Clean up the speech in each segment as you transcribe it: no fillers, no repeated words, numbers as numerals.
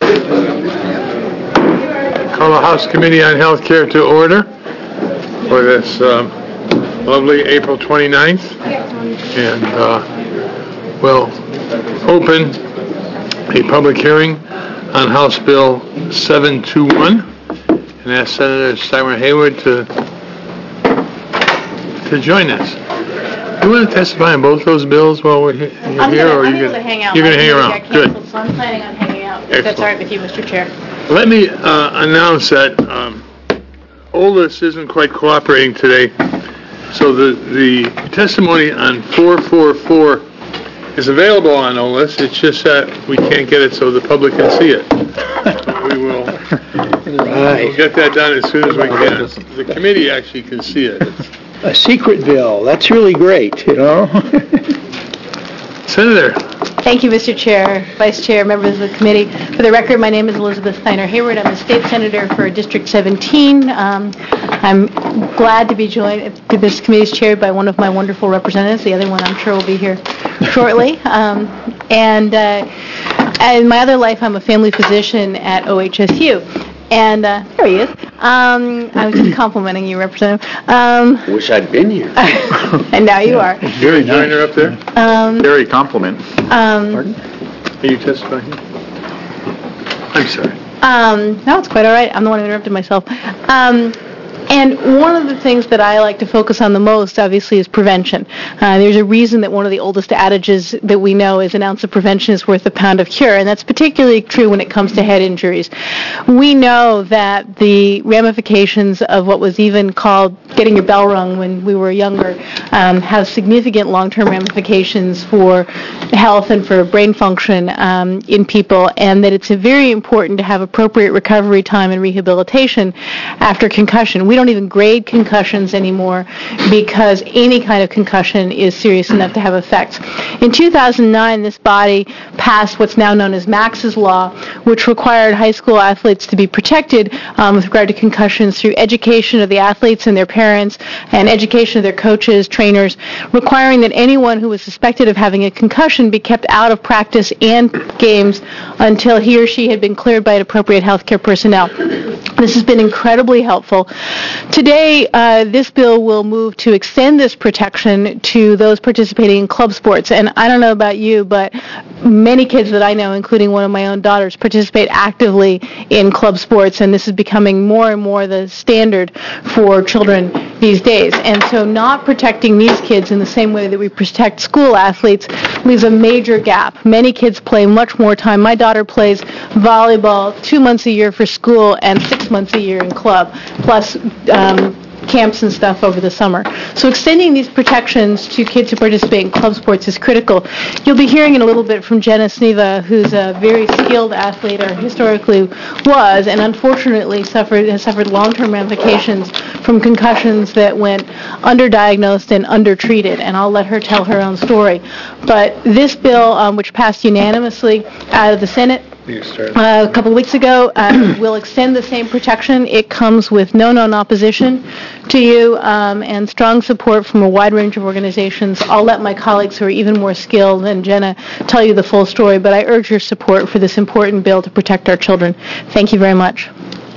Call the House Committee on Health Care to order for this lovely April 29th. And we'll open a public hearing on House Bill 721 and ask Senator Steimer Hayward to join us. You want to testify on both those bills while we're here? I'm going to hang out. You're going to hang around. Good. So I'm planning on hanging out. If that's all right with you, Mr. Chair. Let me announce that OLIS isn't quite cooperating today. So the testimony on 444 is available on OLIS. It's just that we can't get it so the public can see it. We will we'll get that done as soon as we can. The committee actually can see it. A secret bill. That's really great, you know. Senator. Thank you, Mr. Chair, Vice Chair, members of the committee. For the record, my name is Elizabeth Steiner Hayward. I'm a state senator for District 17. I'm glad to be joined. This committee is chaired by one of my wonderful representatives. The other one, I'm sure, will be here shortly. In my other life, I'm a family physician at OHSU. And there he is. I was just complimenting you, Representative. Wish I'd been here. And now you are. Gary Joyner up there? Very compliment. Pardon? Are you testifying? I'm sorry. No, it's quite all right. I'm the one who interrupted myself. And one of the things that I like to focus on the most, obviously, is prevention. There's a reason that one of the oldest adages that we know is an ounce of prevention is worth a pound of cure, and that's particularly true when it comes to head injuries. We know that the ramifications of what was even called getting your bell rung when we were younger have significant long-term ramifications for health and for brain function in people, and that it's very important to have appropriate recovery time and rehabilitation after concussion. We don't even grade concussions anymore because any kind of concussion is serious enough to have effects. In 2009, this body passed what's now known as Max's Law, which required high school athletes to be protected with regard to concussions through education of the athletes and their parents and education of their coaches, trainers, requiring that anyone who was suspected of having a concussion be kept out of practice and games until he or she had been cleared by appropriate healthcare personnel. This has been incredibly helpful. Today, this bill will move to extend this protection to those participating in club sports. And I don't know about you, but many kids that I know, including one of my own daughters, participate actively in club sports, and this is becoming more and more the standard for children these days. And so not protecting these kids in the same way that we protect school athletes leaves a major gap. Many kids play much more time. My daughter plays volleyball 2 months a year for school and 6 months a year in club, plus camps and stuff over the summer. So extending these protections to kids who participate in club sports is critical. You'll be hearing in a little bit from Jenna Sneva, who's a very skilled athlete, or historically was, and unfortunately has suffered long-term ramifications from concussions that went underdiagnosed and undertreated, and I'll let her tell her own story. But this bill, which passed unanimously out of the Senate a couple of weeks ago, will extend the same protection. It comes with no known opposition to you and strong support from a wide range of organizations. I'll let my colleagues who are even more skilled than Jenna tell you the full story, but I urge your support for this important bill to protect our children. Thank you very much.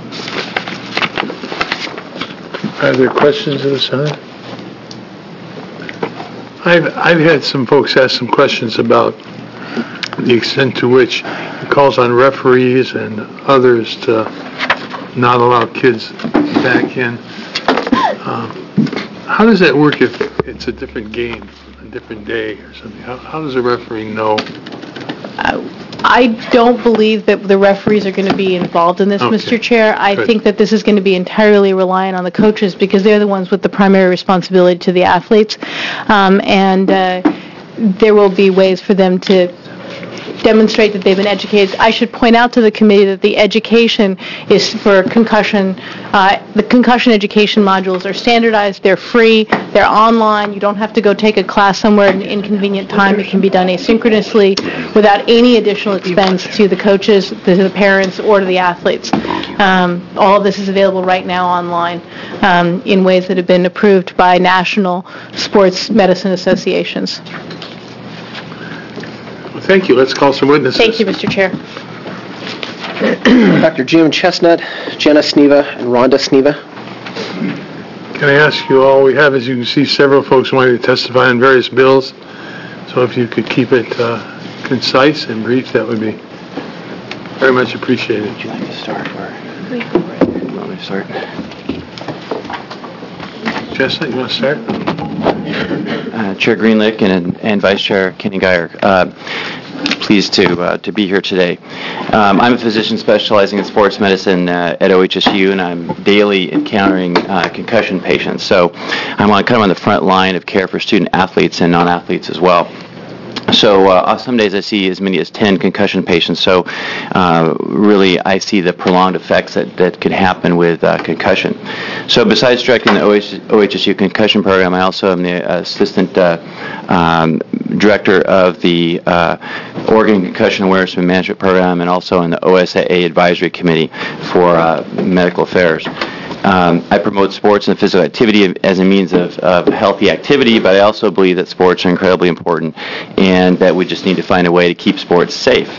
Are there questions of the Senate? I've had some folks ask some questions about the extent to which it calls on referees and others to not allow kids back in. How does that work if it's a different game, a different day or something? How does a referee know? I don't believe that the referees are going to be involved in this, okay. Mr. Chair. I think that this is going to be entirely reliant on the coaches because they're the ones with the primary responsibility to the athletes. There will be ways for them to demonstrate that they've been educated. I should point out to the committee that the education is for concussion. The concussion education modules are standardized. They're free. They're online. You don't have to go take a class somewhere at an inconvenient time. It can be done asynchronously without any additional expense to the coaches, to the parents, or to the athletes. All of this is available right now online in ways that have been approved by national sports medicine associations. Thank you. Let's call some witnesses. Thank you, Mr. Chair. Dr. Jim Chestnut, Jenna Sneva, and Rhonda Sneva. Can I ask you all, we have, as you can see, several folks wanting to testify on various bills. So if you could keep it concise and brief, that would be very much appreciated. Would you like to start? You want me to start? Chestnut, you want to start? Chair Greenlick and Vice Chair Kenny Geyer. Pleased to be here today. I'm a physician specializing in sports medicine at OHSU, and I'm daily encountering concussion patients. So I'm kind of on the front line of care for student athletes and non-athletes as well. So some days I see as many as 10 concussion patients. So really I see the prolonged effects that could happen with concussion. So besides directing the OHSU concussion program, I also am the assistant director of the Oregon Concussion Awareness and Management Program, and also in the OSAA Advisory Committee for Medical Affairs. I promote sports and physical activity as a means of healthy activity, but I also believe that sports are incredibly important and that we just need to find a way to keep sports safe.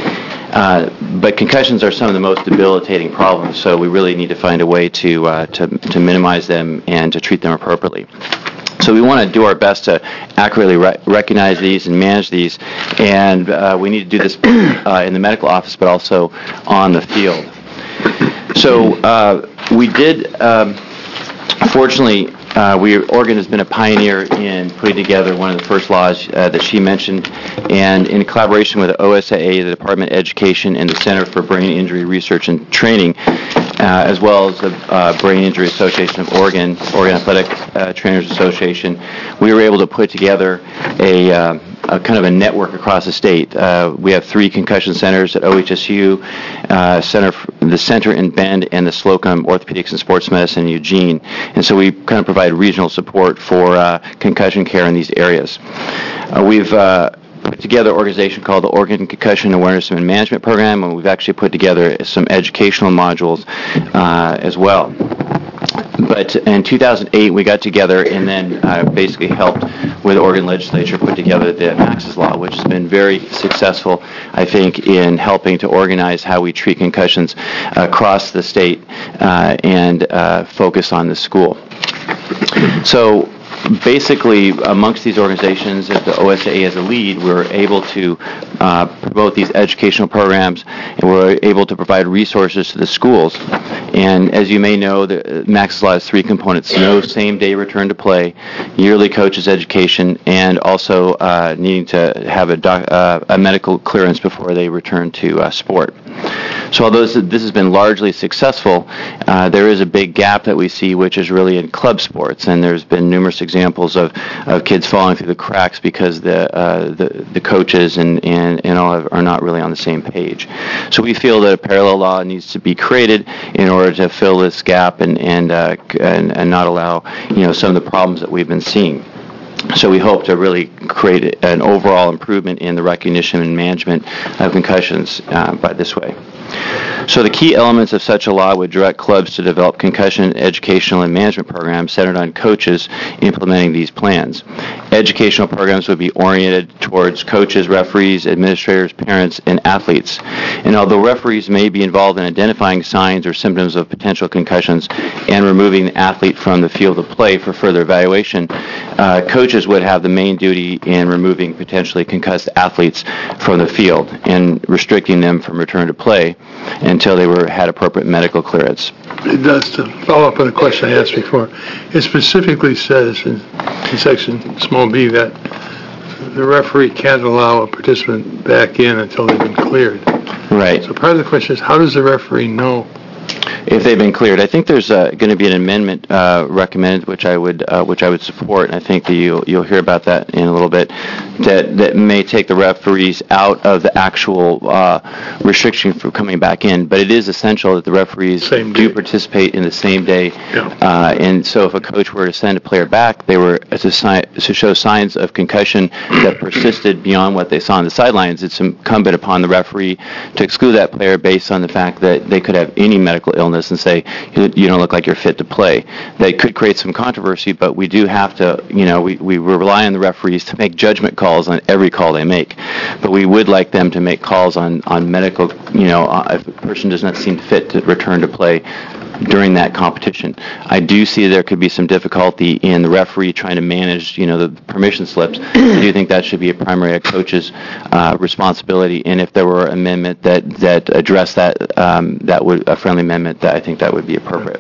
But concussions are some of the most debilitating problems, so we really need to find a way to minimize them and to treat them appropriately. So we want to do our best to accurately recognize these and manage these, and we need to do this in the medical office, but also on the field. So we did, fortunately, Oregon has been a pioneer in putting together one of the first laws that she mentioned, and in collaboration with the OSAA, the Department of Education, and the Center for Brain Injury Research and Training, as well as the Brain Injury Association of Oregon Athletic Trainers Association, we were able to put together a kind of a network across the state. We have 3 concussion centers at OHSU, the center in Bend, and the Slocum Orthopedics and Sports Medicine in Eugene. And so we kind of provide regional support for concussion care in these areas. We've put together an organization called the Oregon Concussion Awareness and Management Program, and we've actually put together some educational modules as well. But in 2008, we got together and then basically helped with the Oregon legislature put together the Max's Law, which has been very successful, I think, in helping to organize how we treat concussions across the state and focus on the school. So basically, amongst these organizations, as the OSAA as a lead, we're able to promote these educational programs, and we're able to provide resources to the schools. And as you may know, the Max's Law has 3 components: no same-day return to play, yearly coaches education, and also needing to have a medical clearance before they return to sport. So although this has been largely successful, there is a big gap that we see, which is really in club sports, and there's been numerous examples of kids falling through the cracks because the coaches and all are not really on the same page. So we feel that a parallel law needs to be created in order to fill this gap and not allow some of the problems that we've been seeing. So we hope to really create an overall improvement in the recognition and management of concussions by this way. So the key elements of such a law would direct clubs to develop concussion educational and management programs centered on coaches implementing these plans. Educational programs would be oriented towards coaches, referees, administrators, parents, and athletes. And although referees may be involved in identifying signs or symptoms of potential concussions and removing the athlete from the field of play for further evaluation, coaches would have the main duty in removing potentially concussed athletes from the field and restricting them from return to play until they had appropriate medical clearance. It does, to follow up on a question I asked before, it specifically says in section small b that the referee can't allow a participant back in until they've been cleared. Right. So part of the question is, how does the referee know if they've been cleared? I think there's going to be an amendment recommended, which I would support, and I think that you'll hear about that in a little bit. That may take the referees out of the actual restriction for coming back in, but it is essential that the referees do participate in the same day. Yeah. And so, if a coach were to send a player back, they were to show signs of concussion that persisted beyond what they saw on the sidelines. It's incumbent upon the referee to exclude that player based on the fact that they could have any medical illness illness and say, you don't look like you're fit to play. That could create some controversy, but we do have to, we rely on the referees to make judgment calls on every call they make. But we would like them to make calls on medical, if a person does not seem fit to return to play during that competition. I do see there could be some difficulty in the referee trying to manage, the permission slips. I do think that should be a primary coach's responsibility. And if there were an amendment that addressed that, a friendly amendment, that I think that would be appropriate.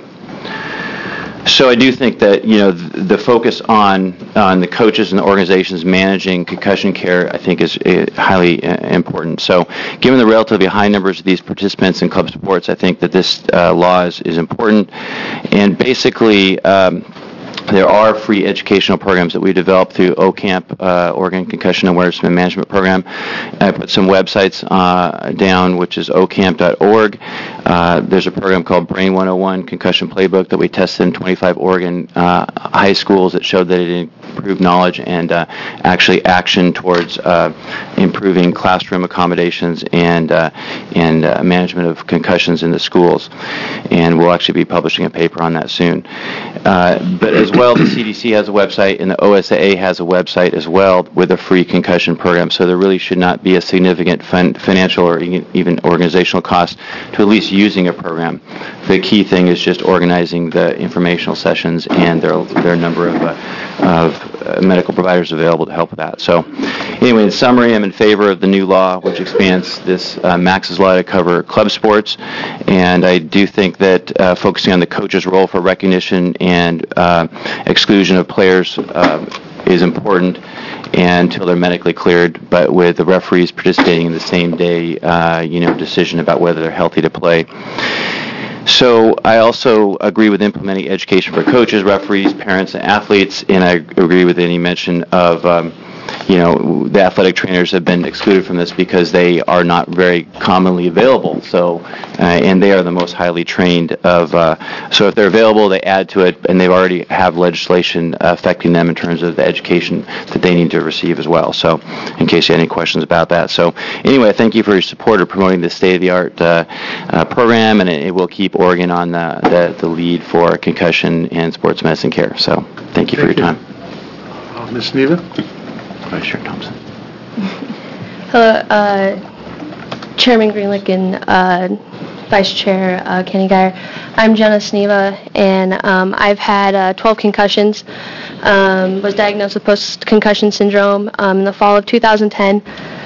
So I do think that, the focus on the coaches and the organizations managing concussion care, I think, is highly important. So given the relatively high numbers of these participants in club sports, I think that this law is important. And basically, there are free educational programs that we developed through OCAMP, Oregon Concussion Awareness and Management Program. I put some websites down, which is ocamp.org. There's a program called Brain 101 Concussion Playbook that we tested in 25 Oregon high schools that showed that it improved knowledge and actually action towards improving classroom accommodations and management of concussions in the schools. And we'll actually be publishing a paper on that soon. But as well, the CDC has a website, and the OSAA has a website as well with a free concussion program. So there really should not be a significant financial or even organizational cost to at least using a program. The key thing is just organizing the informational sessions, and there are a number of medical providers available to help with that. So anyway, in summary, I'm in favor of the new law, which expands this Max's law to cover club sports. And I do think that focusing on the coach's role for recognition and exclusion of players is important until they're medically cleared, but with the referees participating in the same day, decision about whether they're healthy to play. So I also agree with implementing education for coaches, referees, parents, and athletes, and I agree with any mention of the athletic trainers have been excluded from this because they are not very commonly available. So, and they are the most highly trained of. So if they're available, they add to it, and they already have legislation affecting them in terms of the education that they need to receive as well. So, in case you have any questions about that. So, anyway, thank you for your support of promoting this state-of-the-art program, and it will keep Oregon on the lead for concussion and sports medicine care. So, thank you for your time. Ms. Neva? Vice Chair Thompson. Hello, Chairman Greenlick and Vice Chair Kenny Geyer. I'm Jenna Sneva, and I've had 12 concussions. Was diagnosed with post-concussion syndrome in the fall of 2010.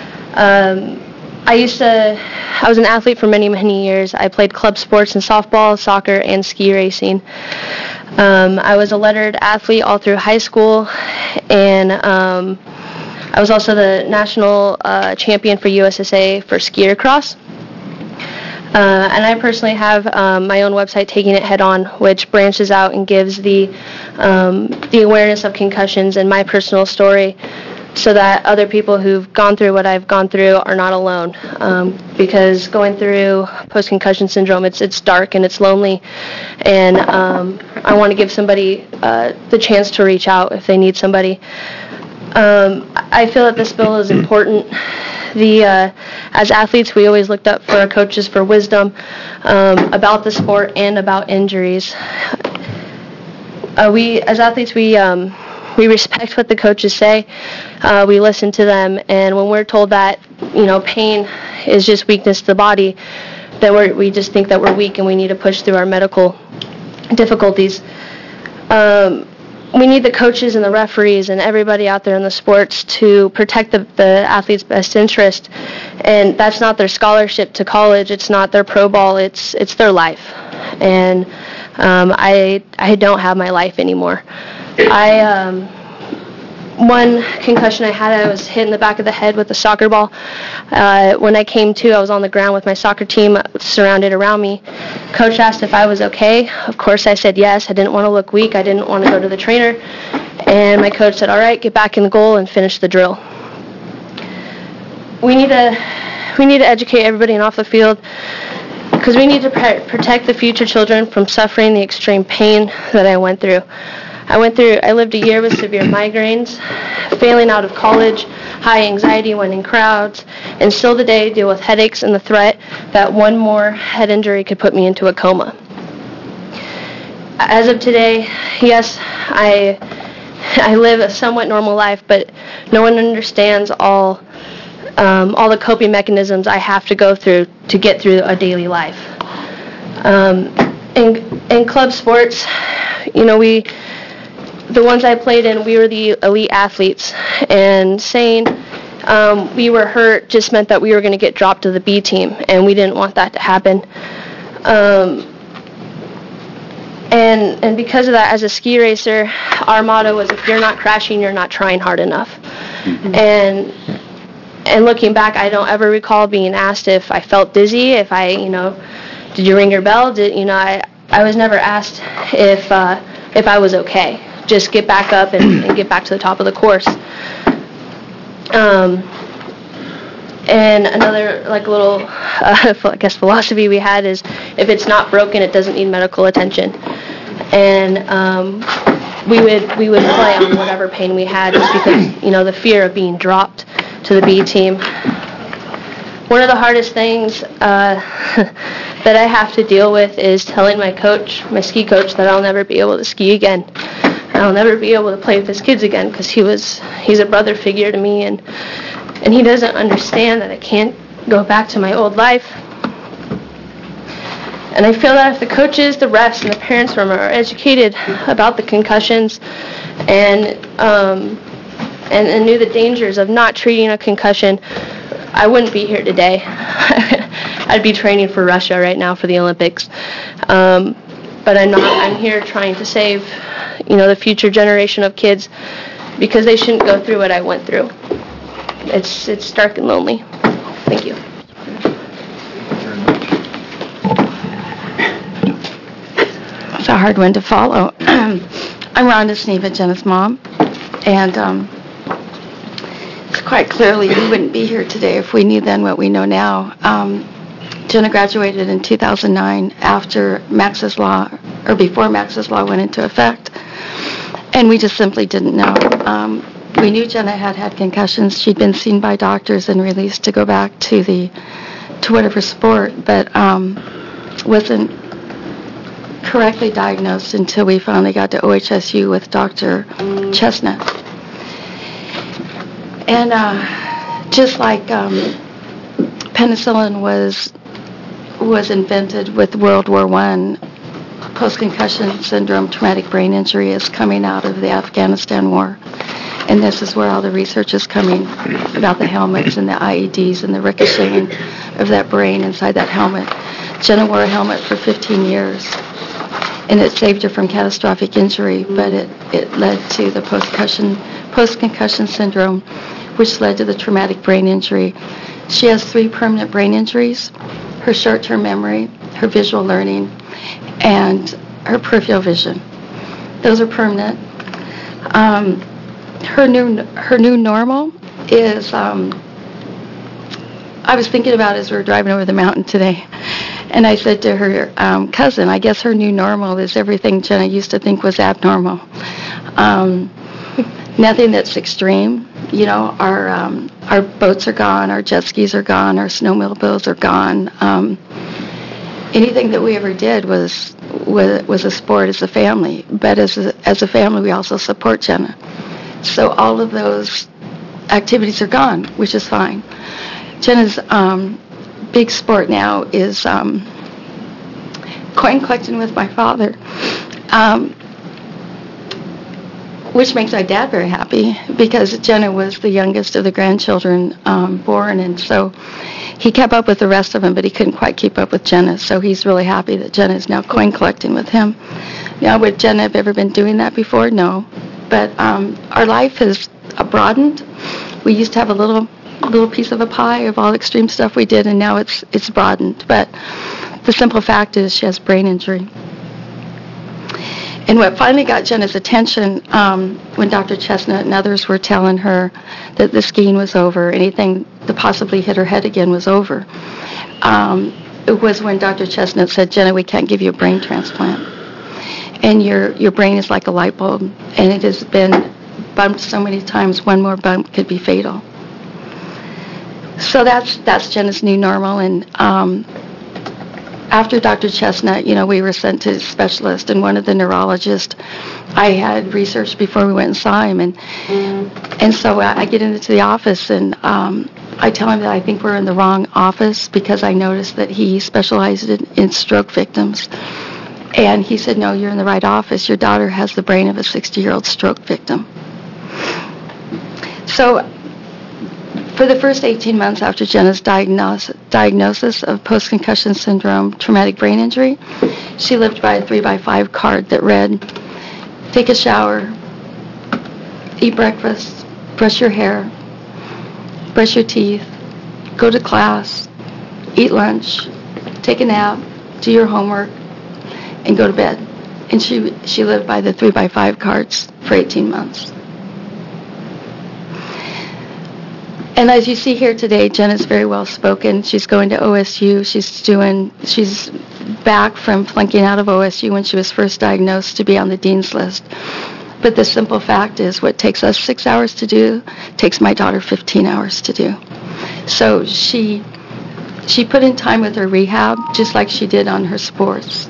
I was an athlete for many, many years. I played club sports in softball, soccer, and ski racing. I was a lettered athlete all through high school, and I was also the national champion for USSA for skier cross. And I personally have my own website, Taking It Head On, which branches out and gives the awareness of concussions and my personal story, so that other people who've gone through what I've gone through are not alone. Because going through post-concussion syndrome, it's dark and it's lonely, and I want to give somebody the chance to reach out if they need somebody. I feel that this bill is important. As athletes, we always looked up for our coaches for wisdom about the sport and about injuries. As athletes, we respect what the coaches say. We listen to them, and when we're told that pain is just weakness to the body, then we just think that we're weak and we need to push through our medical difficulties. We need the coaches and the referees and everybody out there in the sports to protect the athlete's best interest. And that's not their scholarship to college. It's not their pro ball. It's their life. And I don't have my life anymore. One concussion I had, I was hit in the back of the head with a soccer ball. When I came to, I was on the ground with my soccer team surrounded around me. Coach asked if I was okay. Of course, I said yes. I didn't want to look weak. I didn't want to go to the trainer. And my coach said, all right, get back in the goal and finish the drill. We need to educate everybody and off the field, because we need to protect the future children from suffering the extreme pain that I went through. I lived a year with severe migraines, failing out of college, high anxiety when in crowds, and still today deal with headaches and the threat that one more head injury could put me into a coma. as of today, yes, I live a somewhat normal life, but no one understands all the coping mechanisms I have to go through to get through a daily life. In club sports, the ones I played in, we were the elite athletes, and saying we were hurt just meant that we were going to get dropped to the B team, and we didn't want that to happen. And because of that, as a ski racer, our motto was, if you're not crashing, you're not trying hard enough. And looking back, I don't ever recall being asked if I felt dizzy, if did you ring your bell? I was never asked if I was okay. Just get back up and get back to the top of the course. And another little philosophy we had is, if it's not broken, it doesn't need medical attention. And we would play on whatever pain we had, just because the fear of being dropped to the B team. One of the hardest things that I have to deal with is telling my ski coach, that I'll never be able to ski again. I'll never be able to play with his kids again, because he's a brother figure to me, and he doesn't understand that I can't go back to my old life. And I feel that if the coaches, the refs, and the parents from are educated about the concussions and knew the dangers of not treating a concussion, I wouldn't be here today. I'd be training for Russia right now for the Olympics. But I'm not. I'm here trying to save, the future generation of kids, because they shouldn't go through what I went through. It's dark and lonely. Thank you. It's a hard one to follow. I'm Rhonda Sneva, Jenna's mom, and it's quite clearly we wouldn't be here today if we knew then what we know now. Jenna graduated in 2009 after Max's Law, or before Max's Law went into effect, and we just simply didn't know. We knew Jenna had concussions. She'd been seen by doctors and released to go back to whatever sport, but wasn't correctly diagnosed until we finally got to OHSU with Dr. Chestnut. And just like penicillin was invented with World War I, post-concussion syndrome, traumatic brain injury is coming out of the Afghanistan war. And this is where all the research is coming about the helmets and the IEDs and the ricocheting of that brain inside that helmet. Jenna wore a helmet for 15 years, and it saved her from catastrophic injury, but it led to the post-concussion syndrome, which led to the traumatic brain injury. She has 3 permanent brain injuries: her short-term memory, her visual learning, and her peripheral vision. Those are permanent. Her new normal is, I was thinking about it as we were driving over the mountain today, and I said to her cousin, I guess her new normal is everything Jenna used to think was abnormal. Nothing that's extreme. Our boats are gone, our jet skis are gone, our snowmobiles are gone. Anything that we ever did was a sport as a family, but as a family we also support Jenna. So all of those activities are gone, which is fine. Jenna's big sport now is coin collecting with my father, which makes my dad very happy, because Jenna was the youngest of the grandchildren born, and so he kept up with the rest of them, but he couldn't quite keep up with Jenna, so he's really happy that Jenna is now coin collecting with him. Now, would Jenna have ever been doing that before? No. But our life has broadened. We used to have a little piece of a pie of all extreme stuff we did, and now it's broadened. But the simple fact is she has brain injury. And what finally got Jenna's attention when Dr. Chestnut and others were telling her that the skiing was over, anything that possibly hit her head again was over, it was when Dr. Chestnut said, Jenna, we can't give you a brain transplant. And your brain is like a light bulb, and it has been bumped so many times, one more bump could be fatal. So that's Jenna's new normal, and after Dr. Chestnut, we were sent to specialist, and one of the neurologists I had researched before we went and saw him, and so I get into the office, and I tell him that I think we're in the wrong office because I noticed that he specialized in stroke victims. And he said, no, you're in the right office. Your daughter has the brain of a 60-year-old stroke victim. So for the first 18 months after Jenna's diagnosis of post-concussion syndrome traumatic brain injury, she lived by a 3x5 card that read, take a shower, eat breakfast, brush your hair, brush your teeth, go to class, eat lunch, take a nap, do your homework, and go to bed. And she lived by the 3x5 cards for 18 months. And as you see here today, Jenna's very well spoken. She's going to OSU. She's back from flunking out of OSU when she was first diagnosed to be on the dean's list. But the simple fact is what takes us 6 hours to do takes my daughter 15 hours to do. So she put in time with her rehab just like she did on her sports.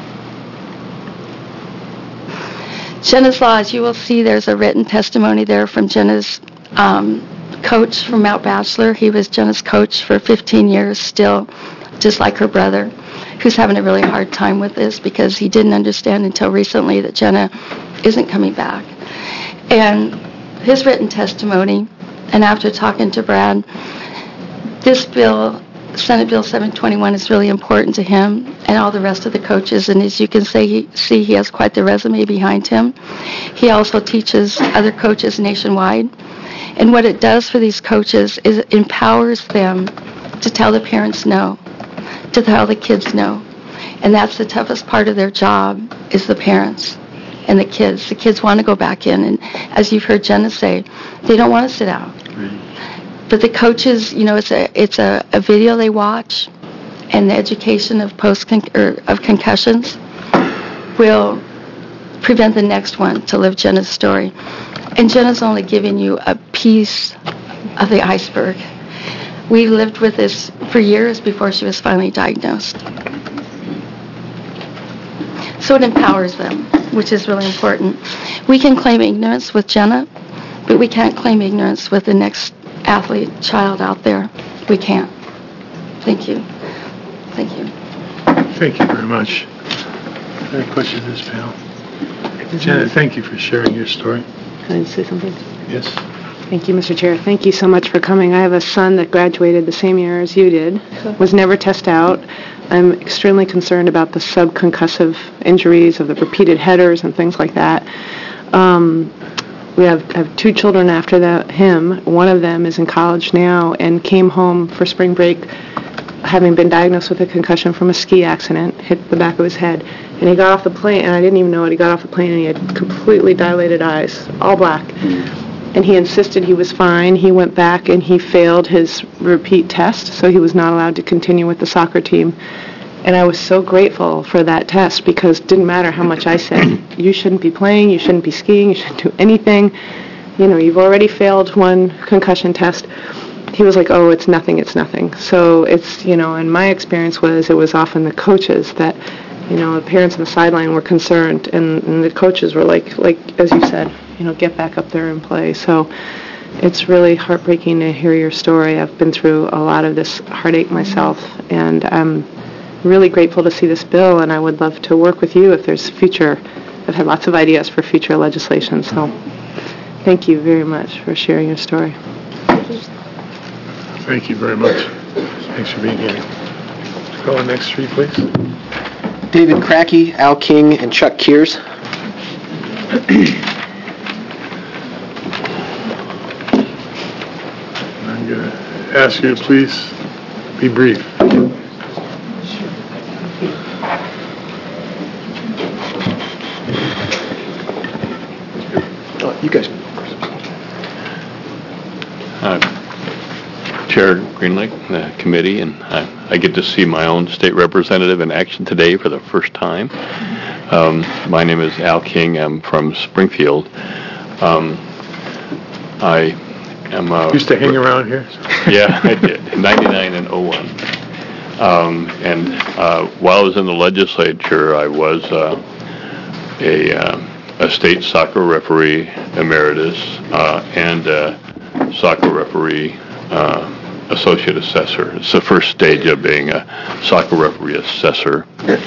Jenna's Law, as you will see, there's a written testimony there from Jenna's coach from Mount Bachelor. He was Jenna's coach for 15 years still, just like her brother, who's having a really hard time with this because he didn't understand until recently that Jenna isn't coming back. And his written testimony, and after talking to Brad, this bill, Senate Bill 721, is really important to him and all the rest of the coaches. And as you can see, he has quite the resume behind him. He also teaches other coaches nationwide. And what it does for these coaches is it empowers them to tell the parents no, to tell the kids no. And that's the toughest part of their job is the parents and the kids. The kids want to go back in. And as you've heard Jenna say, they don't want to sit out. But the coaches, it's a video they watch, and the education of concussions will prevent the next one to live Jenna's story. And Jenna's only giving you a piece of the iceberg. We lived with this for years before she was finally diagnosed. So it empowers them, which is really important. We can claim ignorance with Jenna, but we can't claim ignorance with the next athlete child out there. We can't. Thank you. Thank you. Thank you very much. Any questions of this panel? Janet, thank you for sharing your story. Can I say something? Yes. Thank you, Mr. Chair. Thank you so much for coming. I have a son that graduated the same year as you did, was never tested out. I'm extremely concerned about the subconcussive injuries of the repeated headers and things like that. We have two children after him. One of them is in college now and came home for spring break having been diagnosed with a concussion from a ski accident, hit the back of his head. And he got off the plane, and I didn't even know it. He got off the plane, and he had completely dilated eyes, all black. And he insisted he was fine. He went back, and he failed his repeat test, so he was not allowed to continue with the soccer team. And I was so grateful for that test because it didn't matter how much I said, you shouldn't be playing, you shouldn't be skiing, you shouldn't do anything. You've already failed one concussion test. He was like, oh, it's nothing. So it's, and my experience was it was often the coaches that, the parents on the sideline were concerned, and the coaches were like as you said, get back up there and play. So it's really heartbreaking to hear your story. I've been through a lot of this heartache myself, and I'm really grateful to see this bill, and I would love to work with you if there's future. I've had lots of ideas for future legislation, so thank you very much for sharing your story. Thank you very much. Thanks for being here. Go on next three, please. David Cracky, Al King, and Chuck Kears. I'm going to ask you to please be brief. You guys. Chair Greenlick, the committee, and I get to see my own state representative in action today for the first time. My name is Al King. I'm from Springfield. I am... Used to hang around here? Yeah, I did, 99 and 01. And while I was in the legislature, I was a state soccer referee emeritus and a soccer referee associate assessor. It's the first stage of being a soccer referee assessor.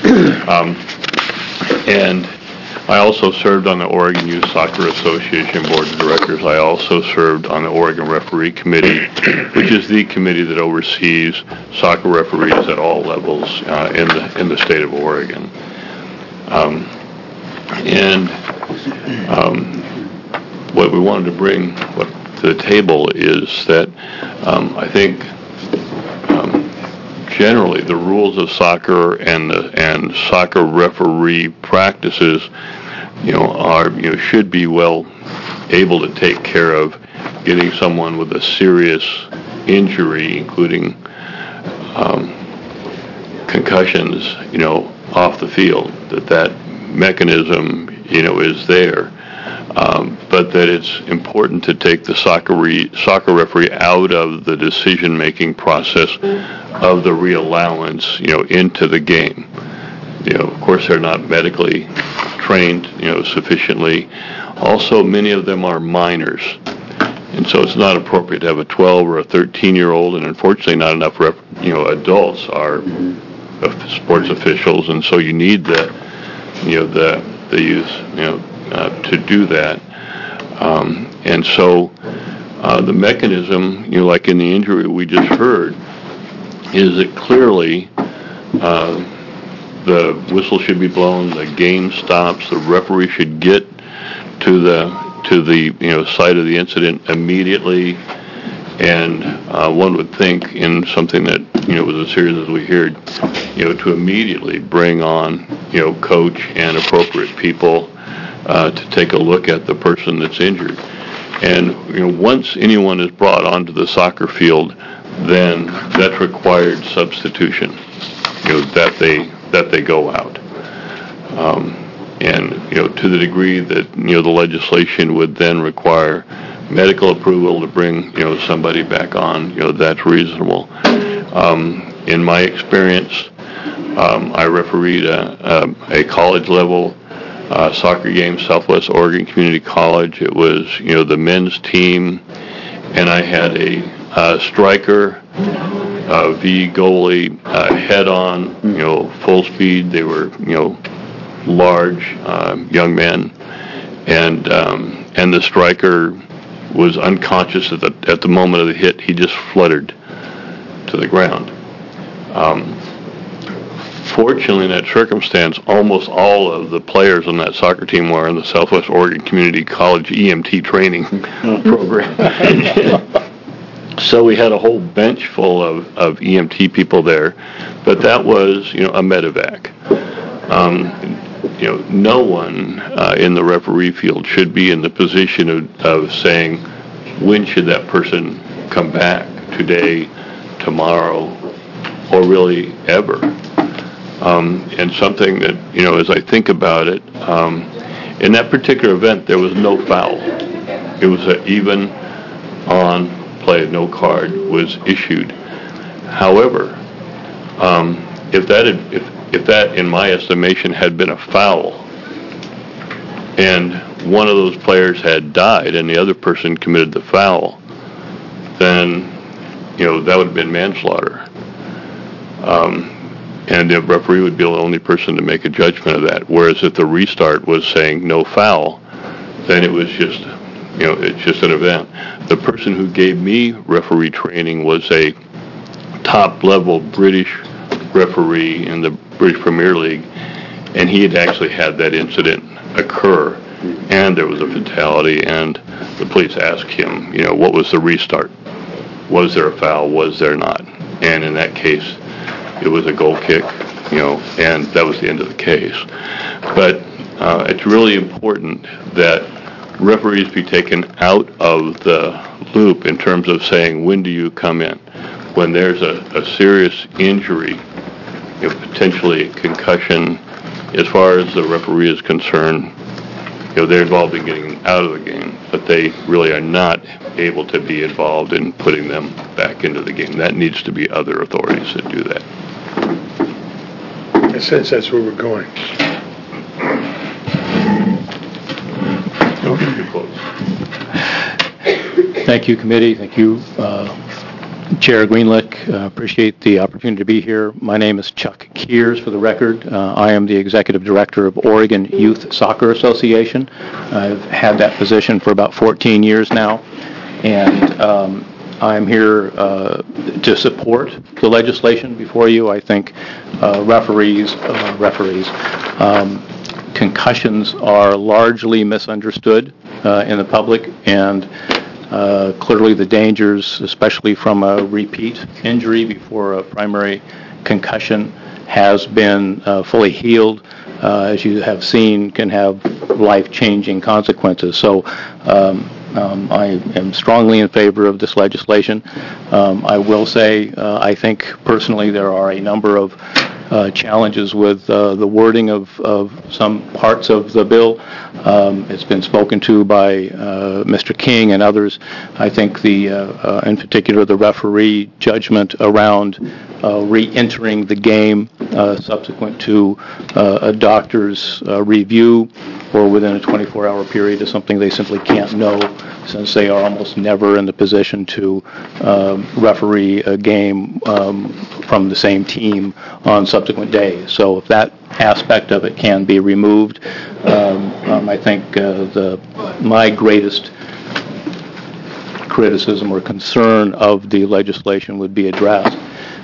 And I also served on the Oregon Youth Soccer Association Board of Directors. I also served on the Oregon Referee Committee, which is the committee that oversees soccer referees at all levels in the state of Oregon. What we wanted to bring to the table is that I think generally the rules of soccer and soccer referee practices, should be well able to take care of getting someone with a serious injury, including concussions, off the field. That mechanism, is there. But that it's important to take the soccer referee out of the decision-making process of the reallowance, into the game. Of course, they're not medically trained, sufficiently. Also, many of them are minors. And so it's not appropriate to have a 12 or a 13-year-old, and unfortunately not enough adults are sports officials, and so you need the youth, to do that. And so the mechanism, like in the injury we just heard, is that clearly the whistle should be blown, the game stops, the referee should get to the site of the incident immediately, and one would think in something that was as serious as we heard, to immediately bring on coach and appropriate people to take a look at the person that's injured. And once anyone is brought onto the soccer field, then that's required substitution. That they go out. And to the degree that the legislation would then require medical approval to bring somebody back on, that's reasonable. In my experience, I refereed a college level soccer game, Southwest Oregon Community College. It was the men's team, and I had a striker, V goalie, head on, full speed. They were large young men, and the striker was unconscious at the moment of the hit. He just fluttered to the ground. Fortunately, in that circumstance, almost all of the players on that soccer team were in the Southwest Oregon Community College EMT training program. So we had a whole bench full of EMT people there, but that was, a medevac. No one in the referee field should be in the position of saying, when should that person come back, today, tomorrow, or really ever. And something that, as I think about it, in that particular event, there was no foul. It was an even on play, no card was issued. However, if that, in my estimation, had been a foul, and one of those players had died and the other person committed the foul, then, that would have been manslaughter. And the referee would be the only person to make a judgment of that. Whereas if the restart was saying no foul, then it was just, it's just an event. The person who gave me referee training was a top-level British referee in the British Premier League, and he had actually had that incident occur, and there was a fatality, and the police asked him, what was the restart? Was there a foul? Was there not? And in that case, it was a goal kick, and that was the end of the case. But it's really important that referees be taken out of the loop in terms of saying, when do you come in? When there's a serious injury, potentially a concussion, as far as the referee is concerned, they're involved in getting them out of the game, but they really are not able to be involved in putting them back into the game. That needs to be other authorities that do that. sense that's where we're going. Thank you, committee. Thank you, Chair Greenlick. Appreciate the opportunity to be here. My name is Chuck Kears, for the record. I am the Executive Director of Oregon Youth Soccer Association. I've had that position for about 14 years now, and I'm here to support the legislation before you. I think concussions are largely misunderstood in the public, and clearly the dangers, especially from a repeat injury before a primary concussion has been fully healed, as you have seen, can have life-changing consequences. So I am strongly in favor of this legislation. I will say, I think personally there are a number of challenges with the wording of some parts of the bill. It's been spoken to by Mr. King and others. I think in particular, the referee judgment around re-entering the game subsequent to a doctor's review or within a 24-hour period is something they simply can't know, since they are almost never in the position to referee a game from the same team on subsequent days. So if that aspect of it can be removed, I think my greatest criticism or concern of the legislation would be addressed.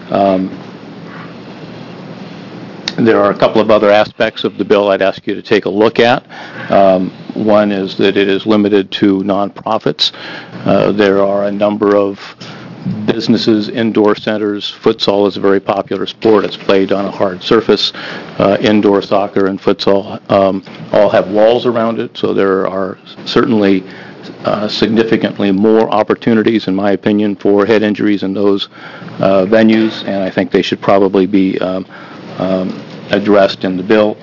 There are a couple of other aspects of the bill I'd ask you to take a look at. One is that it is limited to nonprofits. There are a number of businesses, indoor centers. Futsal is a very popular sport. It's played on a hard surface. Indoor soccer and futsal all have walls around it, so there are certainly significantly more opportunities, in my opinion, for head injuries in those venues, and I think they should probably be addressed in the bill.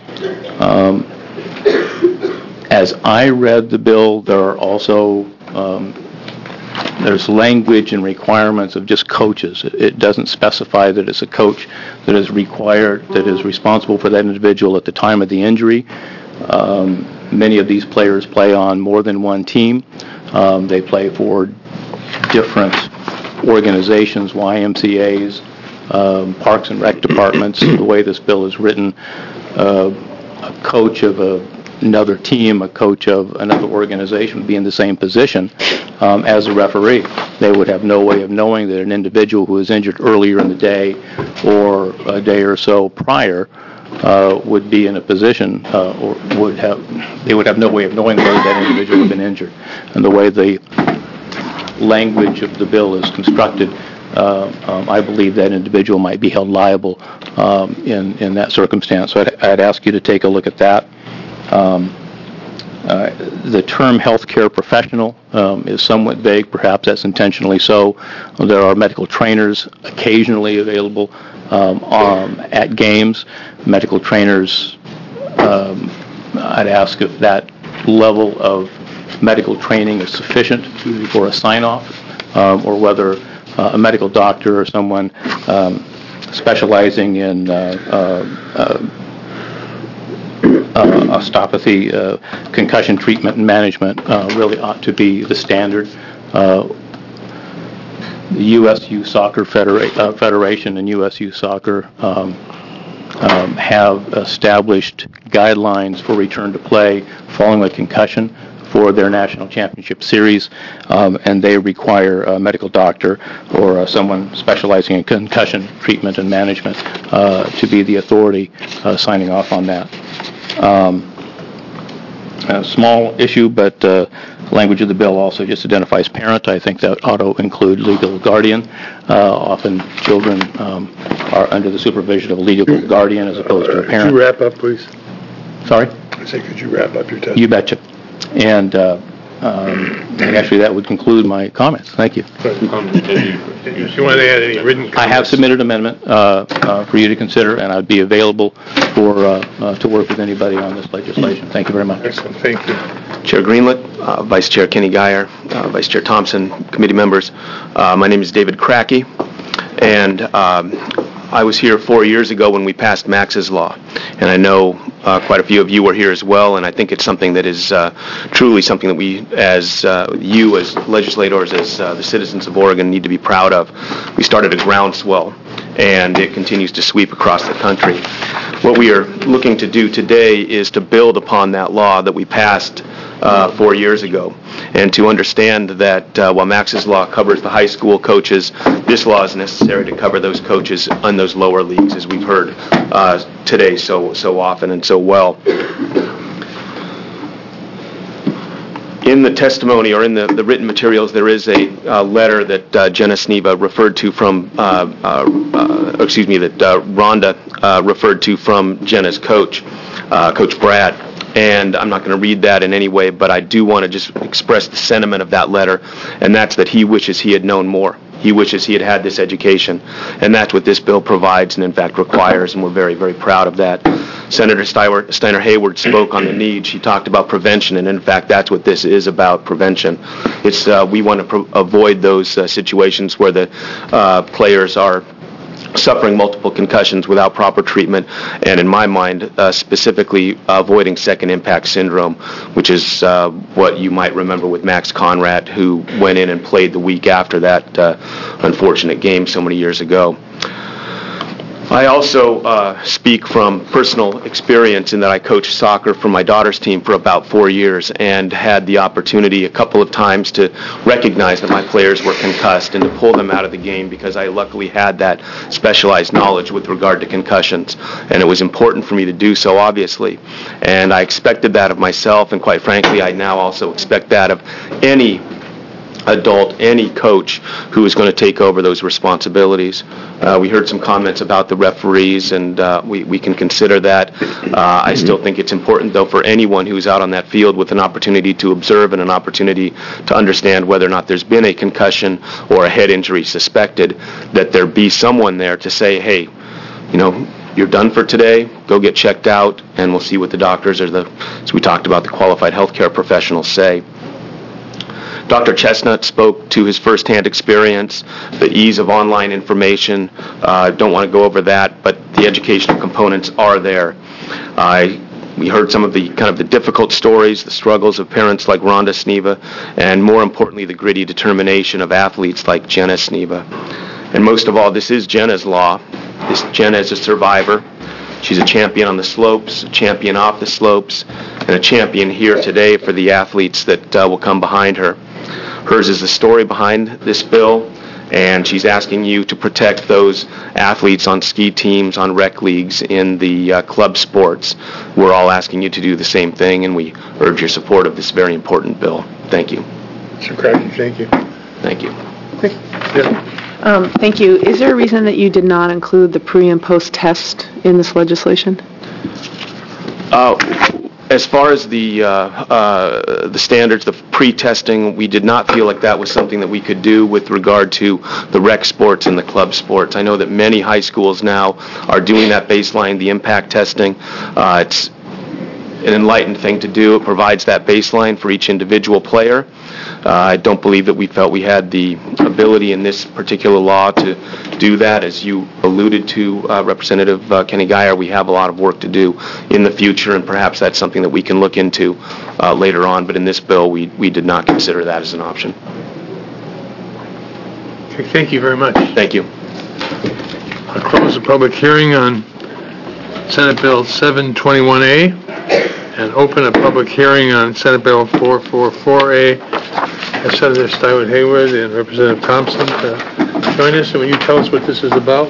As I read the bill, there are also there's language and requirements of just coaches. It doesn't specify that it's a coach that is required, that is responsible for that individual at the time of the injury. Many of these players play on more than one team. They play for different organizations, YMCAs, Parks and Rec departments. The way this bill is written, a coach of another team, a coach of another organization would be in the same position as a referee. They would have no way of knowing that an individual who was injured earlier in the day or a day or so prior would be in a position, or they would have no way of knowing whether that individual had been injured. And the way the language of the bill is constructed, I believe that individual might be held liable in that circumstance. So I'd ask you to take a look at that. The term healthcare professional is somewhat vague. Perhaps that's intentionally so. There are medical trainers occasionally available at games. Medical trainers, I'd ask if that level of medical training is sufficient for a sign-off, or whether a medical doctor or someone specializing in osteopathy, concussion treatment and management really ought to be the standard. The U.S. Youth Soccer Federation and U.S. Youth Soccer have established guidelines for return to play following a concussion for their national championship series, and they require a medical doctor or someone specializing in concussion treatment and management to be the authority signing off on that. A small issue, but language of the bill also just identifies parent. I think that ought to include legal guardian. Often children are under the supervision of a legal guardian as opposed to a parent. Could you wrap up, please? Sorry? I say, could you wrap up your testimony? You betcha. And actually, that would conclude my comments. Thank you. If you want to add any written comments? I have submitted an amendment for you to consider, and I'd be available to work with anybody on this legislation. Thank you very much. Excellent. Thank you. Chair Greenlick, Vice Chair Kenny Geyer, Vice Chair Thompson, committee members. My name is David Crackey, and I was here 4 years ago when we passed Max's Law, and I know quite a few of you were here as well, and I think it's something that is truly something that we, as you as legislators, as the citizens of Oregon, need to be proud of. We started a groundswell, and it continues to sweep across the country. What we are looking to do today is to build upon that law that we passed 4 years ago, and to understand that while Max's Law covers the high school coaches, this law is necessary to cover those coaches in those lower leagues, as we've heard today so often and so well. In the testimony or in the written materials, there is a letter that Jenna Sneva referred to from, that Rhonda referred to from Jenna's coach, Coach Brad. And I'm not going to read that in any way, but I do want to just express the sentiment of that letter, and that's that he wishes he had known more. He wishes he had had this education, and that's what this bill provides and, in fact, requires, and we're very, very proud of that. Senator Steiner Hayward spoke on the need. She talked about prevention, and, in fact, that's what this is about, prevention. It's we want to avoid those situations where the players are suffering multiple concussions without proper treatment, and in my mind, specifically avoiding second impact syndrome, which is what you might remember with Max Conrad, who went in and played the week after that unfortunate game so many years ago. I also speak from personal experience in that I coached soccer for my daughter's team for about 4 years and had the opportunity a couple of times to recognize that my players were concussed and to pull them out of the game because I luckily had that specialized knowledge with regard to concussions. And it was important for me to do so, obviously. And I expected that of myself, and quite frankly, I now also expect that of any adult, any coach who is going to take over those responsibilities. We heard some comments about the referees, and we can consider that. I still think it's important, though, for anyone who's out on that field with an opportunity to observe and an opportunity to understand whether or not there's been a concussion or a head injury suspected, that there be someone there to say, hey, you're done for today, go get checked out, and we'll see what the doctors or as we talked about, the qualified healthcare professionals say. Dr. Chestnut spoke to his firsthand experience, the ease of online information. I don't want to go over that, but the educational components are there. We heard some of the difficult stories, the struggles of parents like Rhonda Sneva, and more importantly, the gritty determination of athletes like Jenna Sneva. And most of all, this is Jenna's law. Jenna is a survivor. She's a champion on the slopes, a champion off the slopes, and a champion here today for the athletes that will come behind her. Hers is the story behind this bill, and she's asking you to protect those athletes on ski teams, on rec leagues, in the club sports. We're all asking you to do the same thing, and we urge your support of this very important bill. Thank you. Mr. Cracky, thank you. Thank you. Quick. Yeah. Thank you. Is there a reason that you did not include the pre- and post-test in this legislation? As far as the standards, the pre-testing, we did not feel like that was something that we could do with regard to the rec sports and the club sports. I know that many high schools now are doing that baseline, the impact testing. It's an enlightened thing to do. It provides that baseline for each individual player. I don't believe that we felt we had the ability in this particular law to do that. As you alluded to, Representative Kenny Guyer, we have a lot of work to do in the future, and perhaps that's something that we can look into later on. But in this bill, we did not consider that as an option. Okay, thank you very much. Thank you. I'll close the public hearing on Senate Bill 721A and open a public hearing on Senate Bill 444A. Senator Steinway Hayward and Representative Thompson to join us. And will you tell us what this is about?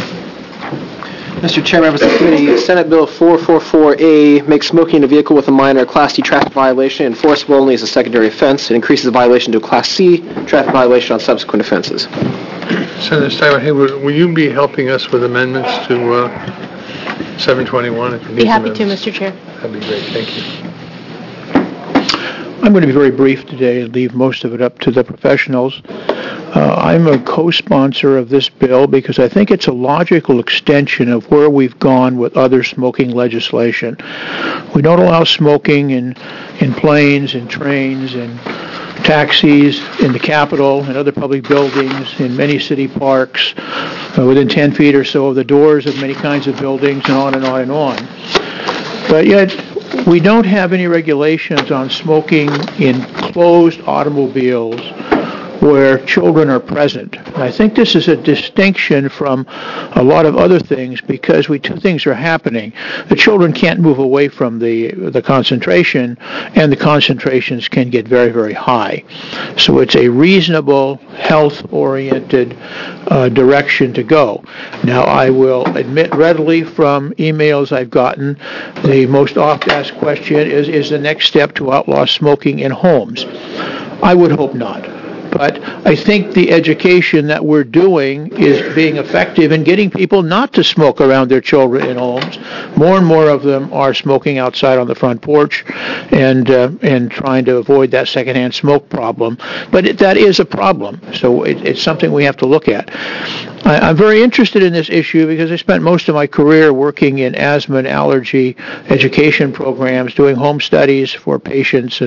Mr. Chair, members of the committee, Senate Bill 444A makes smoking in a vehicle with a minor Class D traffic violation enforceable only as a secondary offense. It increases the violation to a Class C traffic violation on subsequent offenses. Senator Steinway Hayward, will you be helping us with amendments to 721? If you need Be happy to, Mr. Chair. That'd be great. Thank you. I'm going to be very brief today and leave most of it up to the professionals. I'm a co-sponsor of this bill because I think it's a logical extension of where we've gone with other smoking legislation. We don't allow smoking in planes and trains and taxis in the Capitol and other public buildings, in many city parks, within 10 feet or so of the doors of many kinds of buildings, and on and on and on. But yet, we don't have any regulations on smoking in closed automobiles where children are present. And I think this is a distinction from a lot of other things because two things are happening. The children can't move away from the concentration, and the concentrations can get very, very high. So it's a reasonable, health-oriented direction to go. Now, I will admit readily from emails I've gotten, the most oft asked question is the next step to outlaw smoking in homes? I would hope not. But I think the education that we're doing is being effective in getting people not to smoke around their children in homes. More and more of them are smoking outside on the front porch and trying to avoid that secondhand smoke problem. But that is a problem, so it's something we have to look at. I'm very interested in this issue because I spent most of my career working in asthma and allergy education programs, doing home studies for patients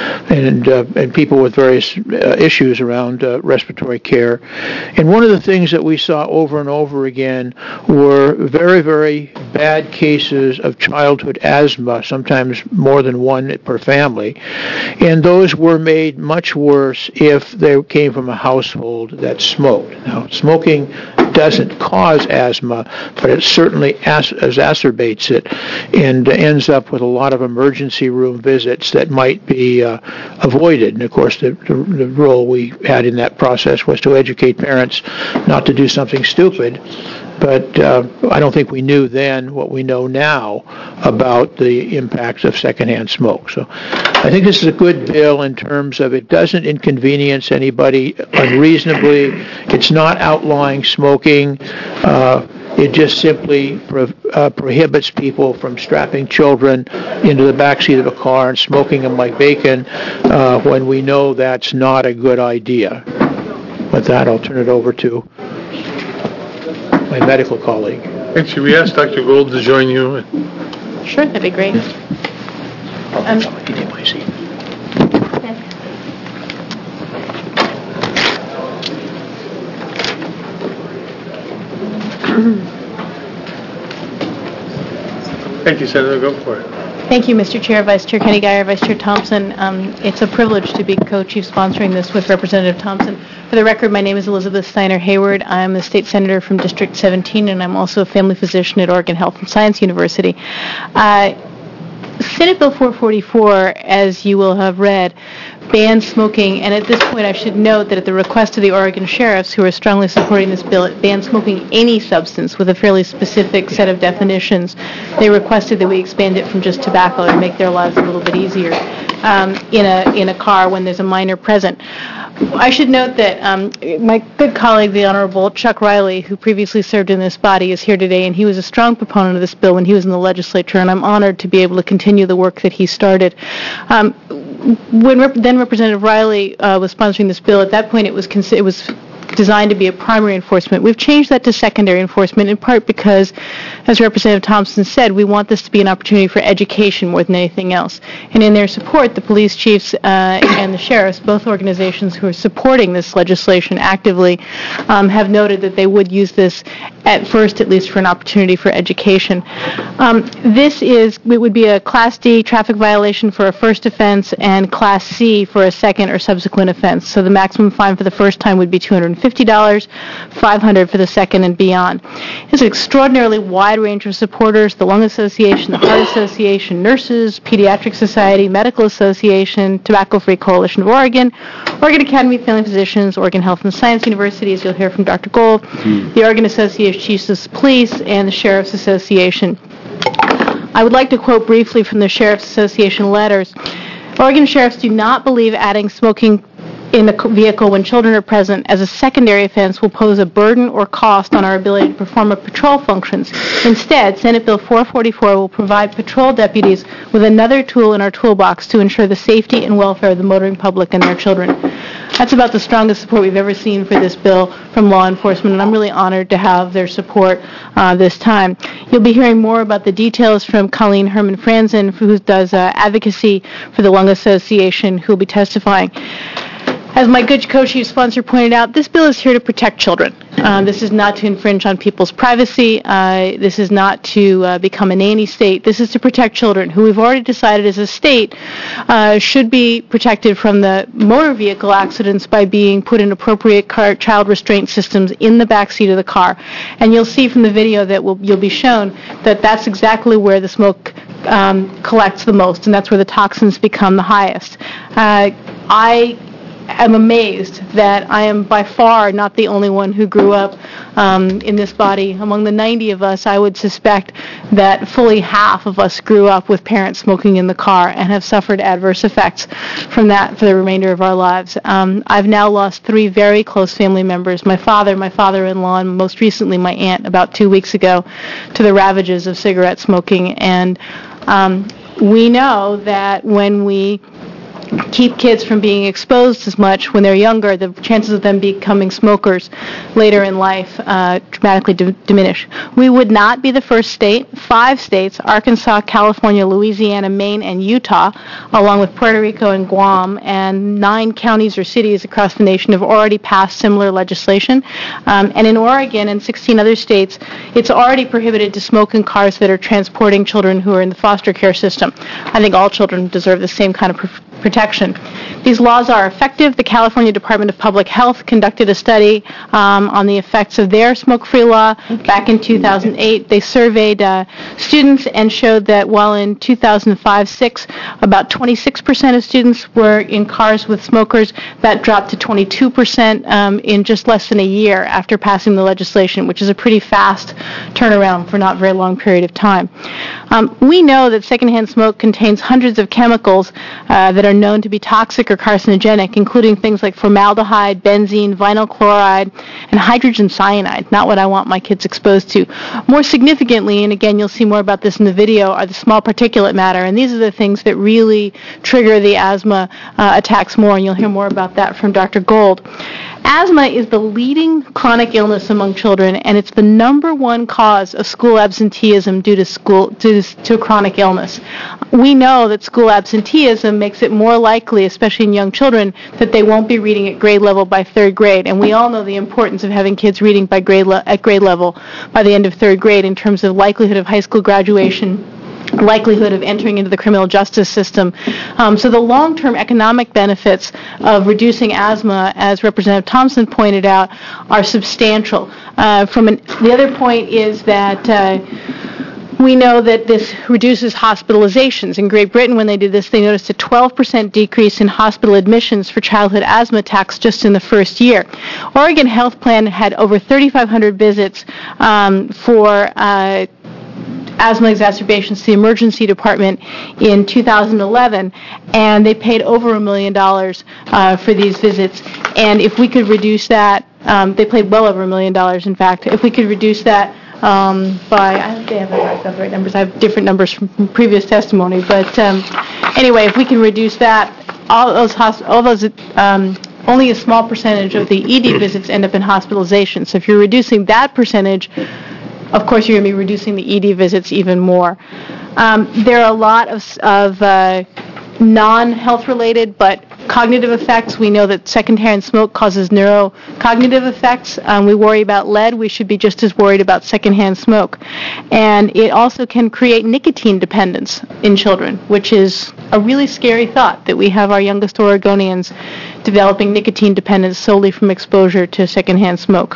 and people with various issues around respiratory care. And one of the things that we saw over and over again were very, very bad cases of childhood asthma, sometimes more than one per family. And those were made much worse if they came from a household that smoked. Now, smoking doesn't cause asthma, but it certainly exacerbates it and ends up with a lot of emergency room visits that might be avoided. And of course, the role we had in that process was to educate parents not to do something stupid. But I don't think we knew then what we know now about the impacts of secondhand smoke. So I think this is a good bill in terms of it doesn't inconvenience anybody unreasonably. It's not outlawing smoking. It just simply prohibits people from strapping children into the backseat of a car and smoking them like bacon when we know that's not a good idea. With that, I'll turn it over to my medical colleague. And should we ask Dr. Gold to join you? Sure, that'd be great. Thank you, Senator. Go for it. Thank you, Mr. Chair, Vice Chair Kenny Geyer, Vice Chair Thompson. It's a privilege to be co-chief sponsoring this with Representative Thompson. For the record, my name is Elizabeth Steiner Hayward. I'm a state senator from District 17, and I'm also a family physician at Oregon Health and Science University. Senate Bill 444, as you will have read, bans smoking, and at this point I should note that at the request of the Oregon sheriffs, who are strongly supporting this bill, it bans smoking any substance with a fairly specific set of definitions. They requested that we expand it from just tobacco and make their lives a little bit easier in a car when there's a minor present. I should note that my good colleague, the Honorable Chuck Riley, who previously served in this body, is here today, and he was a strong proponent of this bill when he was in the legislature, and I'm honored to be able to continue the work that he started. When then Representative Riley was sponsoring this bill, at that point it was designed to be a primary enforcement. We've changed that to secondary enforcement in part because, as Representative Thompson said, we want this to be an opportunity for education more than anything else. And in their support, the police chiefs and the sheriffs, both organizations who are supporting this legislation actively, have noted that they would use this at first, at least, for an opportunity for education. It would be a Class D traffic violation for a first offense and Class C for a second or subsequent offense. So the maximum fine for the first time would be $250, $500 for the second and beyond. There's an extraordinarily wide range of supporters: the Lung Association, the Heart Association, nurses, Pediatric Society, Medical Association, Tobacco Free Coalition of Oregon, Oregon Academy of Family Physicians, Oregon Health and Science University, as you'll hear from Dr. Gold, the Oregon Association of Chiefs of Police, and the Sheriff's Association. I would like to quote briefly from the Sheriff's Association letters. Oregon sheriffs do not believe adding smoking in the vehicle when children are present as a secondary offense will pose a burden or cost on our ability to perform our patrol functions. Instead, Senate Bill 444 will provide patrol deputies with another tool in our toolbox to ensure the safety and welfare of the motoring public and their children. That's about the strongest support we've ever seen for this bill from law enforcement, and I'm really honored to have their support this time. You'll be hearing more about the details from Colleen Herman Franzen, who does advocacy for the Lung Association, who will be testifying. As my good co-chief sponsor pointed out, this bill is here to protect children. This is not to infringe on people's privacy. This is not to become a nanny state. This is to protect children who we've already decided as a state should be protected from the motor vehicle accidents by being put in appropriate child restraint systems in the back seat of the car. And you'll see from the video that you'll be shown that that's exactly where the smoke collects the most, and that's where the toxins become the highest. I am amazed that I am by far not the only one who grew up in this body. Among the 90 of us, I would suspect that fully half of us grew up with parents smoking in the car and have suffered adverse effects from that for the remainder of our lives. I've now lost 3 very close family members, my father, my father-in-law, and most recently my aunt about 2 weeks ago, to the ravages of cigarette smoking. And we know that when we keep kids from being exposed as much when they're younger, the chances of them becoming smokers later in life dramatically diminish. We would not be the first state. 5 states, Arkansas, California, Louisiana, Maine, and Utah, along with Puerto Rico and Guam, and 9 counties or cities across the nation have already passed similar legislation. And in Oregon and 16 other states, it's already prohibited to smoke in cars that are transporting children who are in the foster care system. I think all children deserve the same kind of protection. These laws are effective. The California Department of Public Health conducted a study on the effects of their smoke-free law back in 2008. They surveyed students and showed that while in 2005-06, about 26% of students were in cars with smokers, that dropped to 22% in just less than a year after passing the legislation, which is a pretty fast turnaround for not very long period of time. We know that secondhand smoke contains hundreds of chemicals that are known to be toxic or carcinogenic, including things like formaldehyde, benzene, vinyl chloride, and hydrogen cyanide, not what I want my kids exposed to. More significantly, and again, you'll see more about this in the video, are the small particulate matter, and these are the things that really trigger the asthma attacks more, and you'll hear more about that from Dr. Gold. Asthma is the leading chronic illness among children, and it's the #1 cause of school absenteeism due to chronic illness. We know that school absenteeism makes it more likely, especially in young children, that they won't be reading at grade level by 3rd grade, and we all know the importance of having kids reading at grade level by the end of 3rd grade in terms of likelihood of high school graduation, likelihood of entering into the criminal justice system. So the long-term economic benefits of reducing asthma, as Representative Thompson pointed out, are substantial. The other point is that we know that this reduces hospitalizations. In Great Britain, when they did this, they noticed a 12% decrease in hospital admissions for childhood asthma attacks just in the first year. Oregon Health Plan had over 3,500 visits for asthma exacerbations to the emergency department in 2011, and they paid over $1 million for these visits. And if we could reduce that, they paid well over $1 million, in fact. If we could reduce that by, I think they have the right numbers. I have different numbers from previous testimony, but anyway, if we can reduce that, only a small percentage of the ED visits end up in hospitalization. So if you're reducing that percentage, of course, you're going to be reducing the ED visits even more. There are a lot of non-health related but cognitive effects. We know that secondhand smoke causes neurocognitive effects. We worry about lead. We should be just as worried about secondhand smoke. And it also can create nicotine dependence in children, which is a really scary thought, that we have our youngest Oregonians developing nicotine dependence solely from exposure to secondhand smoke.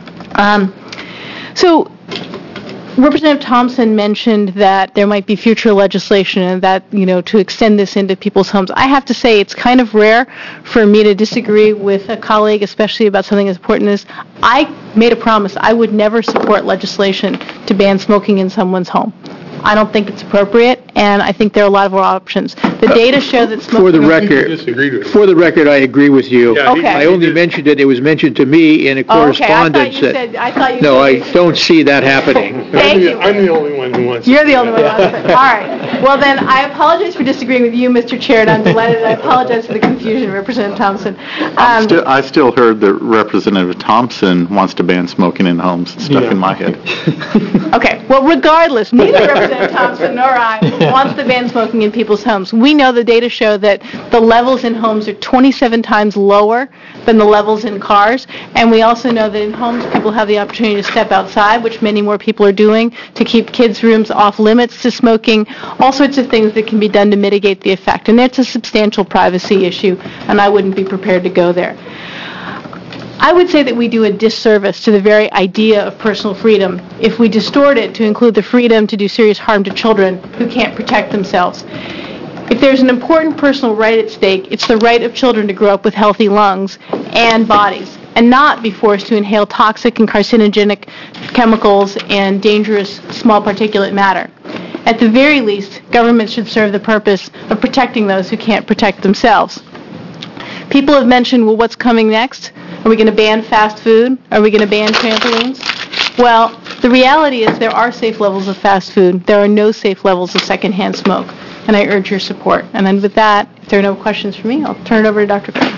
So Representative Thompson mentioned that there might be future legislation and that, to extend this into people's homes. I have to say it's kind of rare for me to disagree with a colleague, especially about something as important as I made a promise I would never support legislation to ban smoking in someone's home. I don't think it's appropriate, and I think there are a lot of options. The data show that smoking... For the You record, disagreed with me. for the record, I agree with you. Yeah, Okay. I only mentioned it was mentioned to me in a correspondence I thought you no, I said... don't see that happening. Thank you. I'm the only one who wants... You're the only one who wants it. All right. Well, then, I apologize for disagreeing with you, Mr. Chair, and I'm delighted. I apologize for the confusion, Representative Thompson. I still heard that Representative Thompson wants to ban smoking in homes. It's stuck in my head. Okay. Well, regardless, neither Representative Thompson nor I wants to ban smoking in people's homes. We know the data show that the levels in homes are 27 times lower than the levels in cars, and we also know that in homes people have the opportunity to step outside, which many more people are doing, to keep kids' rooms off limits to smoking, all sorts of things that can be done to mitigate the effect. And that's a substantial privacy issue, and I wouldn't be prepared to go there. I would say that we do a disservice to the very idea of personal freedom if we distort it to include the freedom to do serious harm to children who can't protect themselves. If there's an important personal right at stake, it's the right of children to grow up with healthy lungs and bodies, and not be forced to inhale toxic and carcinogenic chemicals and dangerous small particulate matter. At the very least, government should serve the purpose of protecting those who can't protect themselves. People have mentioned, well, what's coming next? Are we going to ban fast food? Are we going to ban trampolines? Well, the reality is there are safe levels of fast food. There are no safe levels of secondhand smoke, and I urge your support. And then with that, if there are no questions for me, I'll turn it over to Dr. Cohen.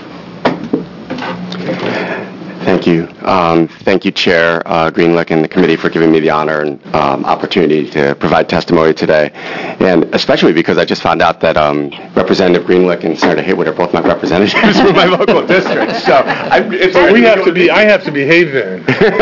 Thank you. Thank you, Chair Greenlick and the committee for giving me the honor and opportunity to provide testimony today, and especially because I just found out that Representative Greenlick and Senator Haywood are both my representatives from my local district. So I have to behave then.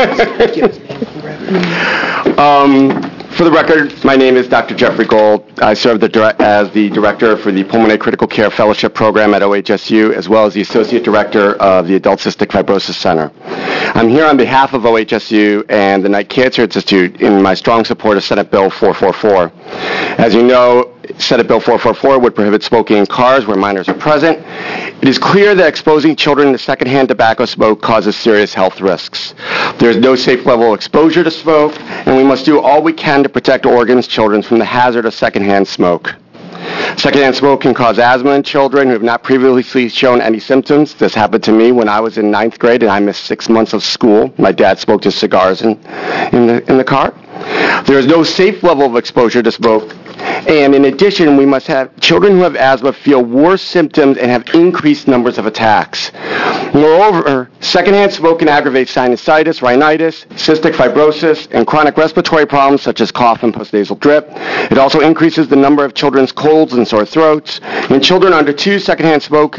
For the record, my name is Dr. Jeffrey Gold. I serve as the Director for the Pulmonary Critical Care Fellowship Program at OHSU, as well as the Associate Director of the Adult Cystic Fibrosis Center. I'm here on behalf of OHSU and the Knight Cancer Institute in my strong support of Senate Bill 444. As you know, Senate Bill 444 would prohibit smoking in cars where minors are present. It is clear that exposing children to secondhand tobacco smoke causes serious health risks. There is no safe level of exposure to smoke, and we must do all we can to protect Oregon's children from the hazard of secondhand smoke. Secondhand smoke can cause asthma in children who have not previously shown any symptoms. This happened to me when I was in 9th grade and I missed 6 months of school. My dad smoked his cigars in the car. There is no safe level of exposure to smoke. And in addition, we must have children who have asthma feel worse symptoms and have increased numbers of attacks. Moreover, secondhand smoke can aggravate sinusitis, rhinitis, cystic fibrosis, and chronic respiratory problems such as cough and postnasal drip. It also increases the number of children's colds and sore throats. In children under 2, secondhand smoke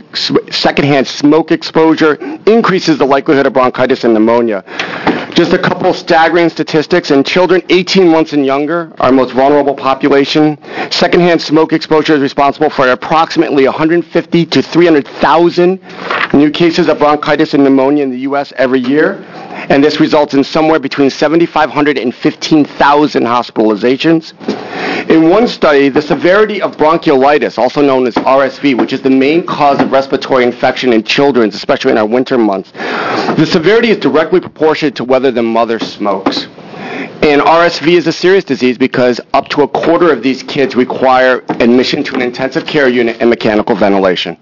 exposure increases the likelihood of bronchitis and pneumonia. Just a couple staggering statistics. In children 18 months and younger, our most vulnerable population, secondhand smoke exposure is responsible for approximately 150 to 300,000 new cases of bronchitis and pneumonia in the U.S. every year. And this results in somewhere between 7,500 and 15,000 hospitalizations. In one study, the severity of bronchiolitis, also known as RSV, which is the main cause of respiratory infection in children, especially in our winter months, the severity is directly proportionate to whether the mother smokes. And RSV is a serious disease because up to a quarter of these kids require admission to an intensive care unit and mechanical ventilation.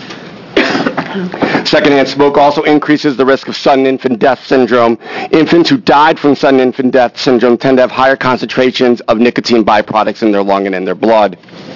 Secondhand smoke also increases the risk of sudden infant death syndrome. Infants who died from sudden infant death syndrome tend to have higher concentrations of nicotine byproducts in their lung and in their blood.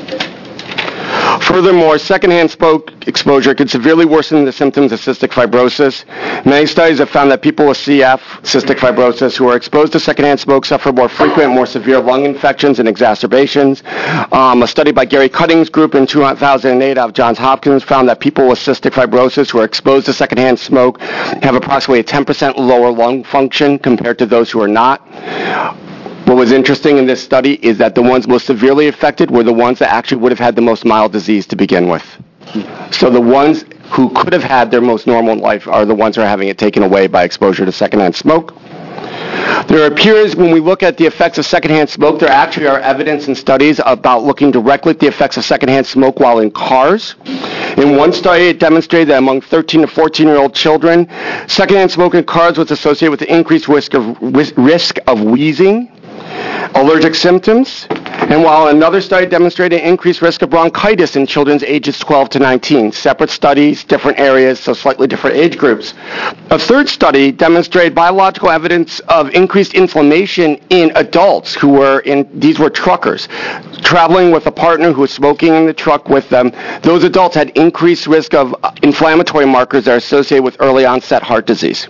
Furthermore, secondhand smoke exposure could severely worsen the symptoms of cystic fibrosis. Many studies have found that people with CF, cystic fibrosis, who are exposed to secondhand smoke suffer more frequent, more severe lung infections and exacerbations. A study by Gary Cutting's group in 2008 out of Johns Hopkins found that people with cystic fibrosis who are exposed to secondhand smoke have approximately a 10% lower lung function compared to those who are not. What was interesting in this study is that the ones most severely affected were the ones that actually would have had the most mild disease to begin with. So the ones who could have had their most normal life are the ones who are having it taken away by exposure to secondhand smoke. There appears, when we look at the effects of secondhand smoke, there actually are evidence and studies about looking directly at the effects of secondhand smoke while in cars. In one study, it demonstrated that among 13 to 14-year-old children, secondhand smoke in cars was associated with the increased risk of wheezing, allergic symptoms, and And while another study demonstrated an increased risk of bronchitis in children's ages 12 to 19, separate studies, different areas, so slightly different age groups. A third study demonstrated biological evidence of increased inflammation in adults who these were truckers, traveling with a partner who was smoking in the truck with them. Those adults had increased risk of inflammatory markers that are associated with early onset heart disease.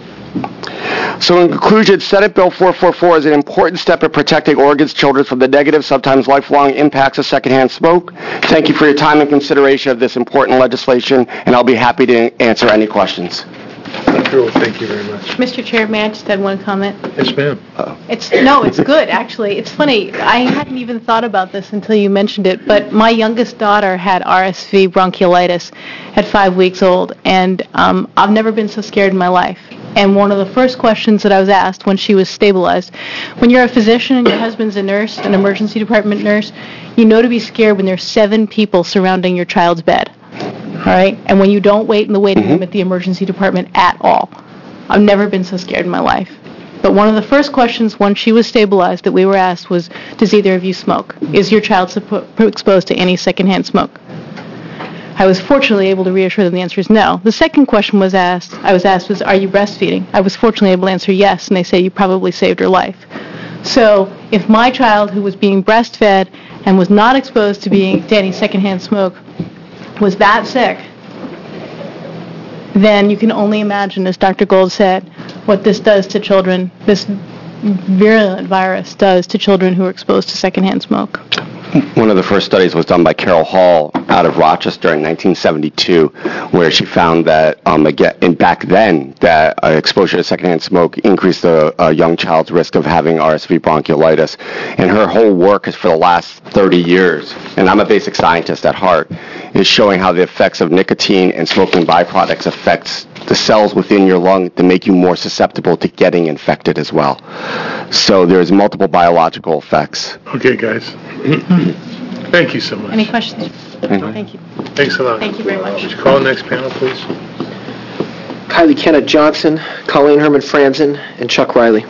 So in conclusion, Senate Bill 444 is an important step in protecting Oregon's children from the negative, sometimes lifelong impacts of secondhand smoke. Thank you for your time and consideration of this important legislation, and I'll be happy to answer any questions. Thank you very much. Mr. Chair, may I just add one comment? Yes, ma'am. It's good, actually. It's funny. I hadn't even thought about this until you mentioned it, but my youngest daughter had RSV bronchiolitis at 5 weeks old, and I've never been so scared in my life. And one of the first questions that I was asked when she was stabilized, when you're a physician and your husband's a nurse, an emergency department nurse, you know to be scared when there's 7 people surrounding your child's bed. All right? And when you don't wait in the waiting room at the emergency department at all. I've never been so scared in my life. But one of the first questions once she was stabilized that we were asked was, does either of you smoke? Is your child exposed to any secondhand smoke? I was fortunately able to reassure them the answer is no. The second question I was asked was, are you breastfeeding? I was fortunately able to answer yes, and they say you probably saved her life. So if my child who was being breastfed and was not exposed to any secondhand smoke was that sick, then you can only imagine, as Dr. Gold said, what this does to children, this virulent virus does to children who are exposed to secondhand smoke. One of the first studies was done by Carol Hall out of Rochester in 1972, where she found that, back then, that exposure to secondhand smoke increased a young child's risk of having RSV bronchiolitis. And her whole work is for the last 30 years, and I'm a basic scientist at heart, is showing how the effects of nicotine and smoking byproducts affects the cells within your lung to make you more susceptible to getting infected as well. So there's multiple biological effects. Okay, guys. Thank you so much. Any questions? Thank you. Thanks a lot. Thank you very much. Would you call the next panel, please? Kylie Kenneth Johnson, Colleen Herman Franzen, and Chuck Riley.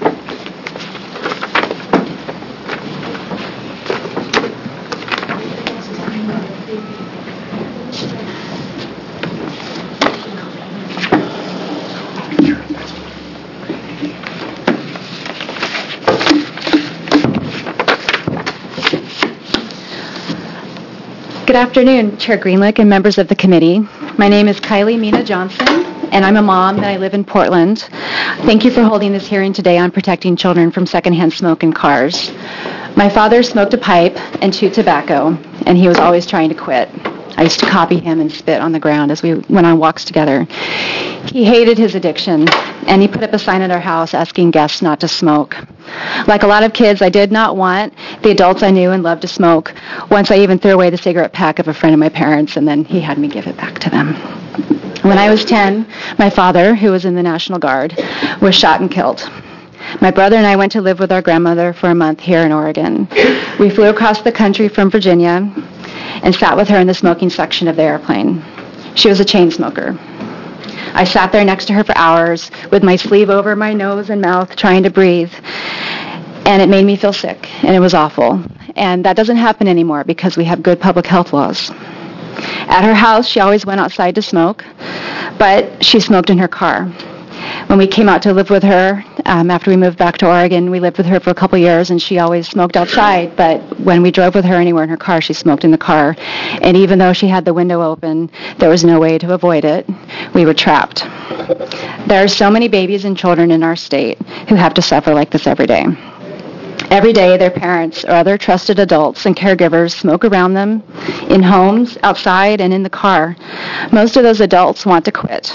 Good afternoon, Chair Greenlick and members of the committee. My name is Kylie Mina Johnson, and I'm a mom, and I live in Portland. Thank you for holding this hearing today on protecting children from secondhand smoke in cars. My father smoked a pipe and chewed tobacco, and he was always trying to quit. I used to copy him and spit on the ground as we went on walks together. He hated his addiction, and he put up a sign at our house asking guests not to smoke. Like a lot of kids, I did not want the adults I knew and loved to smoke. Once I even threw away the cigarette pack of a friend of my parents, and then he had me give it back to them. When I was 10, my father, who was in the National Guard, was shot and killed. My brother and I went to live with our grandmother for a month here in Oregon. We flew across the country from Virginia and sat with her in the smoking section of the airplane. She was a chain smoker. I sat there next to her for hours with my sleeve over my nose and mouth trying to breathe, and it made me feel sick, and it was awful. And that doesn't happen anymore because we have good public health laws. At her house, she always went outside to smoke, but she smoked in her car. When we came out to live with her, after we moved back to Oregon, we lived with her for a couple years, and she always smoked outside, but when we drove with her anywhere in her car, she smoked in the car. And even though she had the window open, there was no way to avoid it. We were trapped. There are so many babies and children in our state who have to suffer like this every day. Every day, their parents or other trusted adults and caregivers smoke around them, in homes, outside, and in the car. Most of those adults want to quit.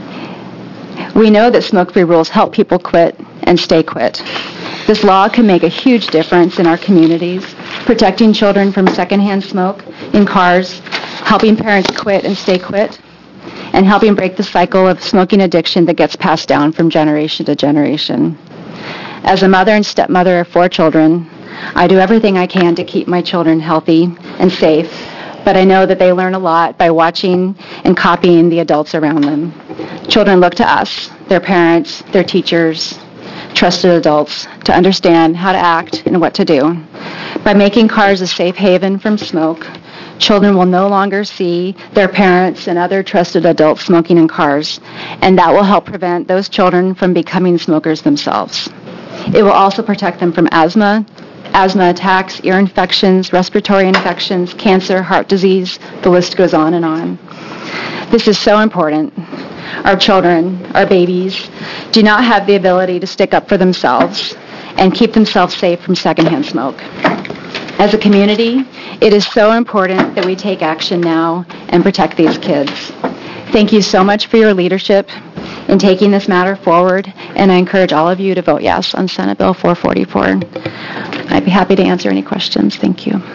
We know that smoke-free rules help people quit and stay quit. This law can make a huge difference in our communities, protecting children from secondhand smoke in cars, helping parents quit and stay quit, and helping break the cycle of smoking addiction that gets passed down from generation to generation. As a mother and stepmother of 4 children, I do everything I can to keep my children healthy and safe, but I know that they learn a lot by watching and copying the adults around them. Children look to us, their parents, their teachers, trusted adults to understand how to act and what to do. By making cars a safe haven from smoke, children will no longer see their parents and other trusted adults smoking in cars, and that will help prevent those children from becoming smokers themselves. It will also protect them from asthma attacks, ear infections, respiratory infections, cancer, heart disease, the list goes on and on. This is so important. Our children, our babies, do not have the ability to stick up for themselves and keep themselves safe from secondhand smoke. As a community, it is so important that we take action now and protect these kids. Thank you so much for your leadership in taking this matter forward, and I encourage all of you to vote yes on Senate Bill 444. I'd be happy to answer any questions. Thank you.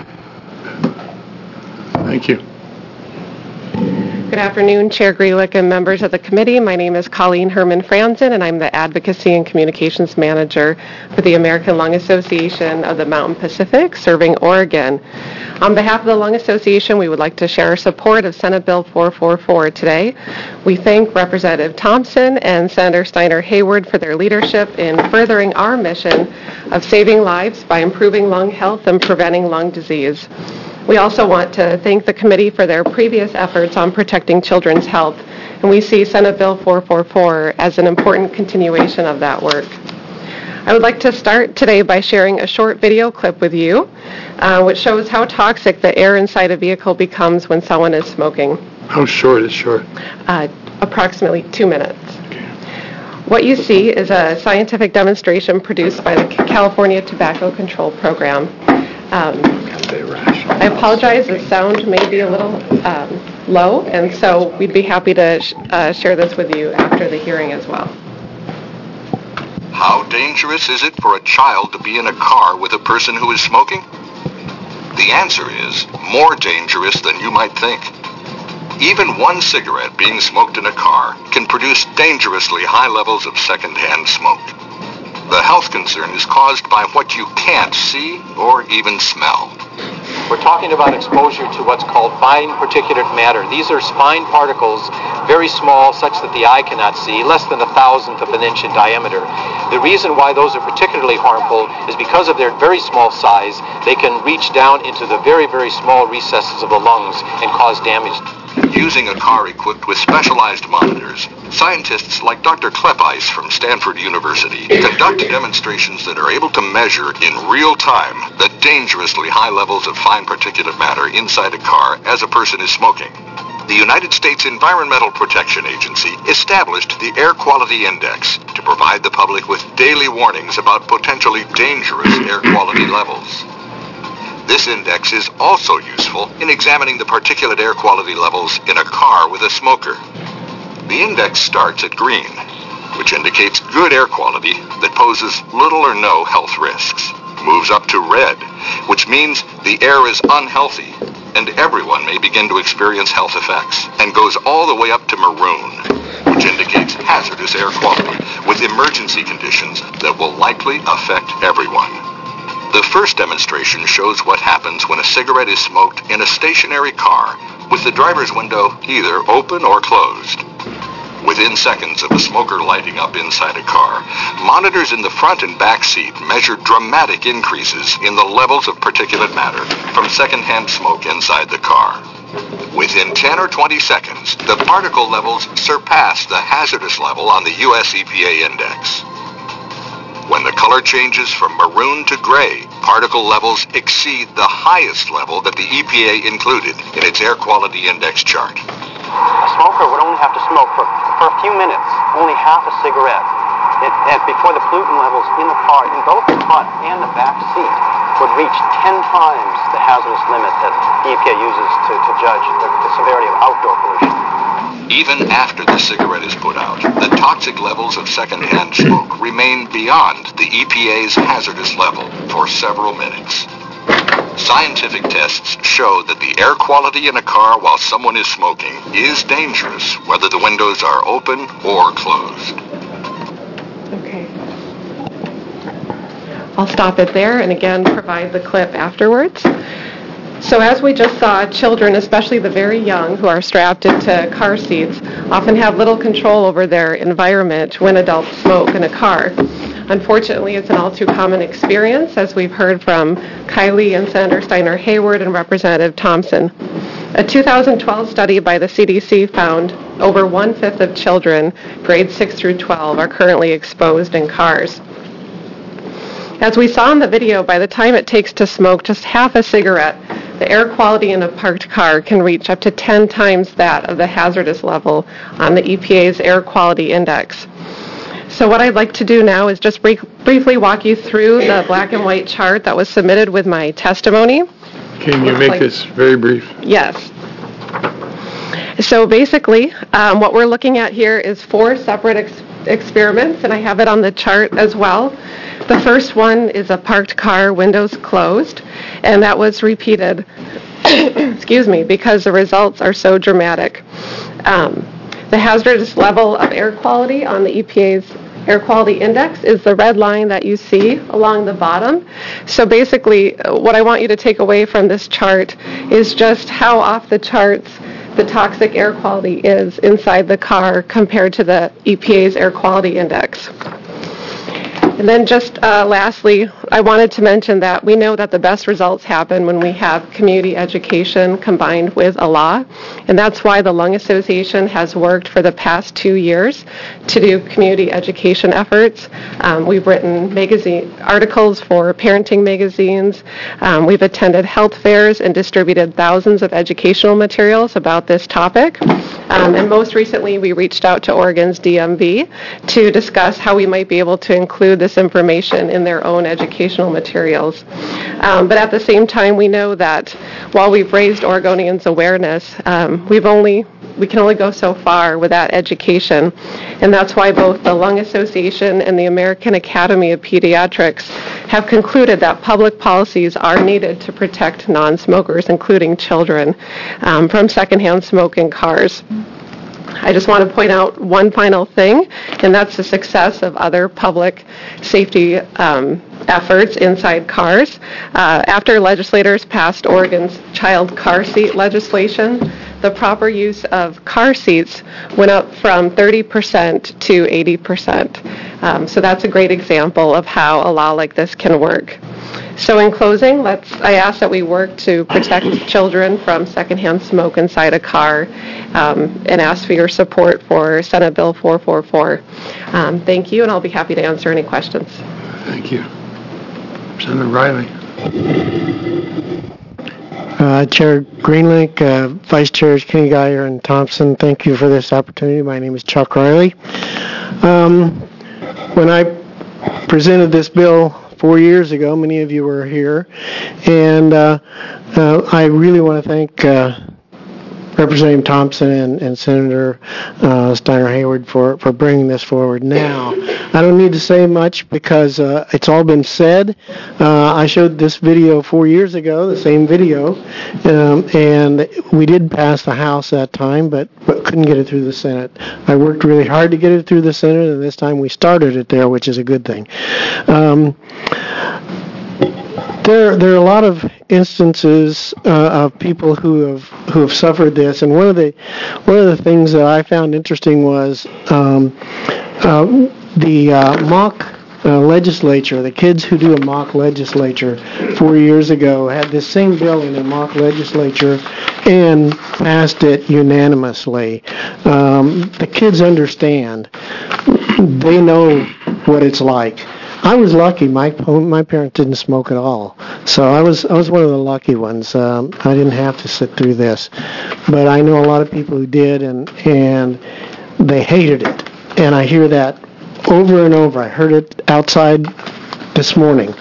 Thank you. Good afternoon, Chair Grealick and members of the committee. My name is Colleen Herman Franzen, and I'm the Advocacy and Communications Manager for the American Lung Association of the Mountain Pacific, serving Oregon. On behalf of the Lung Association, we would like to share our support of Senate Bill 444 today. We thank Representative Thompson and Senator Steiner Hayward for their leadership in furthering our mission of saving lives by improving lung health and preventing lung disease. We also want to thank the committee for their previous efforts on protecting children's health, and we see Senate Bill 444 as an important continuation of that work. I would like to start today by sharing a short video clip with you, which shows how toxic the air inside a vehicle becomes when someone is smoking. How short is short? Approximately 2 minutes. What you see is a scientific demonstration produced by the California Tobacco Control Program. I apologize, the sound may be a little low, and so we'd be happy to share this with you after the hearing as well. How dangerous is it for a child to be in a car with a person who is smoking? The answer is more dangerous than you might think. Even one cigarette being smoked in a car can produce dangerously high levels of secondhand smoke. The health concern is caused by what you can't see or even smell. We're talking about exposure to what's called fine particulate matter. These are fine particles, very small, such that the eye cannot see, less than 1,000th of an inch in diameter. The reason why those are particularly harmful is because of their very small size, they can reach down into the very, very small recesses of the lungs and cause damage. Using a car equipped with specialized monitors, scientists like Dr. Kleppeis from Stanford University conduct demonstrations that are able to measure in real time the dangerously high levels of fine particulate matter inside a car as a person is smoking. The United States Environmental Protection Agency established the Air Quality Index to provide the public with daily warnings about potentially dangerous air quality levels. This index is also useful in examining the particulate air quality levels in a car with a smoker. The index starts at green, which indicates good air quality that poses little or no health risks, moves up to red, which means the air is unhealthy and everyone may begin to experience health effects, and goes all the way up to maroon, which indicates hazardous air quality with emergency conditions that will likely affect everyone. The first demonstration shows what happens when a cigarette is smoked in a stationary car with the driver's window either open or closed. Within seconds of a smoker lighting up inside a car, monitors in the front and back seat measure dramatic increases in the levels of particulate matter from secondhand smoke inside the car. Within 10 or 20 seconds, the particle levels surpass the hazardous level on the US EPA index. When the color changes from maroon to gray, particle levels exceed the highest level that the EPA included in its air quality index chart. A smoker would only have to smoke for a few minutes, only half a cigarette, and before the pollutant levels in the car, in both the front and the back seat, would reach 10 times the hazardous limit that the EPA uses to judge the severity of outdoor pollution. Even after the cigarette is put out, the toxic levels of secondhand smoke remain beyond the EPA's hazardous level for several minutes. Scientific tests show that the air quality in a car while someone is smoking is dangerous, whether the windows are open or closed. Okay. I'll stop it there and again provide the clip afterwards. So as we just saw, children, especially the very young who are strapped into car seats, often have little control over their environment when adults smoke in a car. Unfortunately, it's an all too common experience, as we've heard from Kylie and Senator Steiner Hayward and Representative Thompson. A 2012 study by the CDC found over 1/5 of children, grades 6 through 12, are currently exposed in cars. As we saw in the video, by the time it takes to smoke just half a cigarette, the air quality in a parked car can reach up to 10 times that of the hazardous level on the EPA's air quality index. So what I'd like to do now is just briefly walk you through the black and white chart that was submitted with my testimony. Can you make this very brief? Yes. So basically, what we're looking at here is 4 separate experiments, and I have it on the chart as well. The first one is a parked car, windows closed, and that was repeated, excuse me, because the results are so dramatic. The hazardous level of air quality on the EPA's air quality index is the red line that you see along the bottom. So basically, what I want you to take away from this chart is just how off the charts the toxic air quality is inside the car compared to the EPA's air quality index. And then just lastly, I wanted to mention that we know that the best results happen when we have community education combined with a law, and that's why the Lung Association has worked for the past 2 years to do community education efforts. We've written magazine articles for parenting magazines. We've attended health fairs and distributed thousands of educational materials about this topic. And most recently, we reached out to Oregon's DMV to discuss how we might be able to include this information in their own educational materials. But at the same time, we know that while we've raised Oregonians' awareness, we can only go so far with that education. And that's why both the Lung Association and the American Academy of Pediatrics have concluded that public policies are needed to protect non-smokers, including children, from secondhand smoke in cars. I just want to point out one final thing, and that's the success of other public safety efforts inside cars. After legislators passed Oregon's child car seat legislation, the proper use of car seats went up from 30% to 80%. So that's a great example of how a law like this can work. So in closing, I ask that we work to protect children from secondhand smoke inside a car, and ask for your support for Senate Bill 444. Thank you, and I'll be happy to answer any questions. Thank you. Senator Riley. Chair Greenlink, Vice Chairs Kenny Geyer and Thompson, thank you for this opportunity. My name is Chuck Riley. When I presented this bill 4 years ago, many of you were here, and I really want to thank Representative Thompson and Senator Steiner Hayward for bringing this forward now. I don't need to say much because it's all been said. I showed this video 4 years ago, the same video, and we did pass the House that time, but couldn't get it through the Senate. I worked really hard to get it through the Senate, and this time we started it there, which is a good thing. There are a lot of instances of people who have suffered this, and one of the things that I found interesting was the mock legislature. The kids who do a mock legislature 4 years ago had this same bill in a mock legislature and passed it unanimously. The kids understand. They know what it's like. I was lucky. My parents didn't smoke at all, so I was one of the lucky ones. I didn't have to sit through this, but I know a lot of people who did, and they hated it. And I hear that over and over. I heard it outside this morning.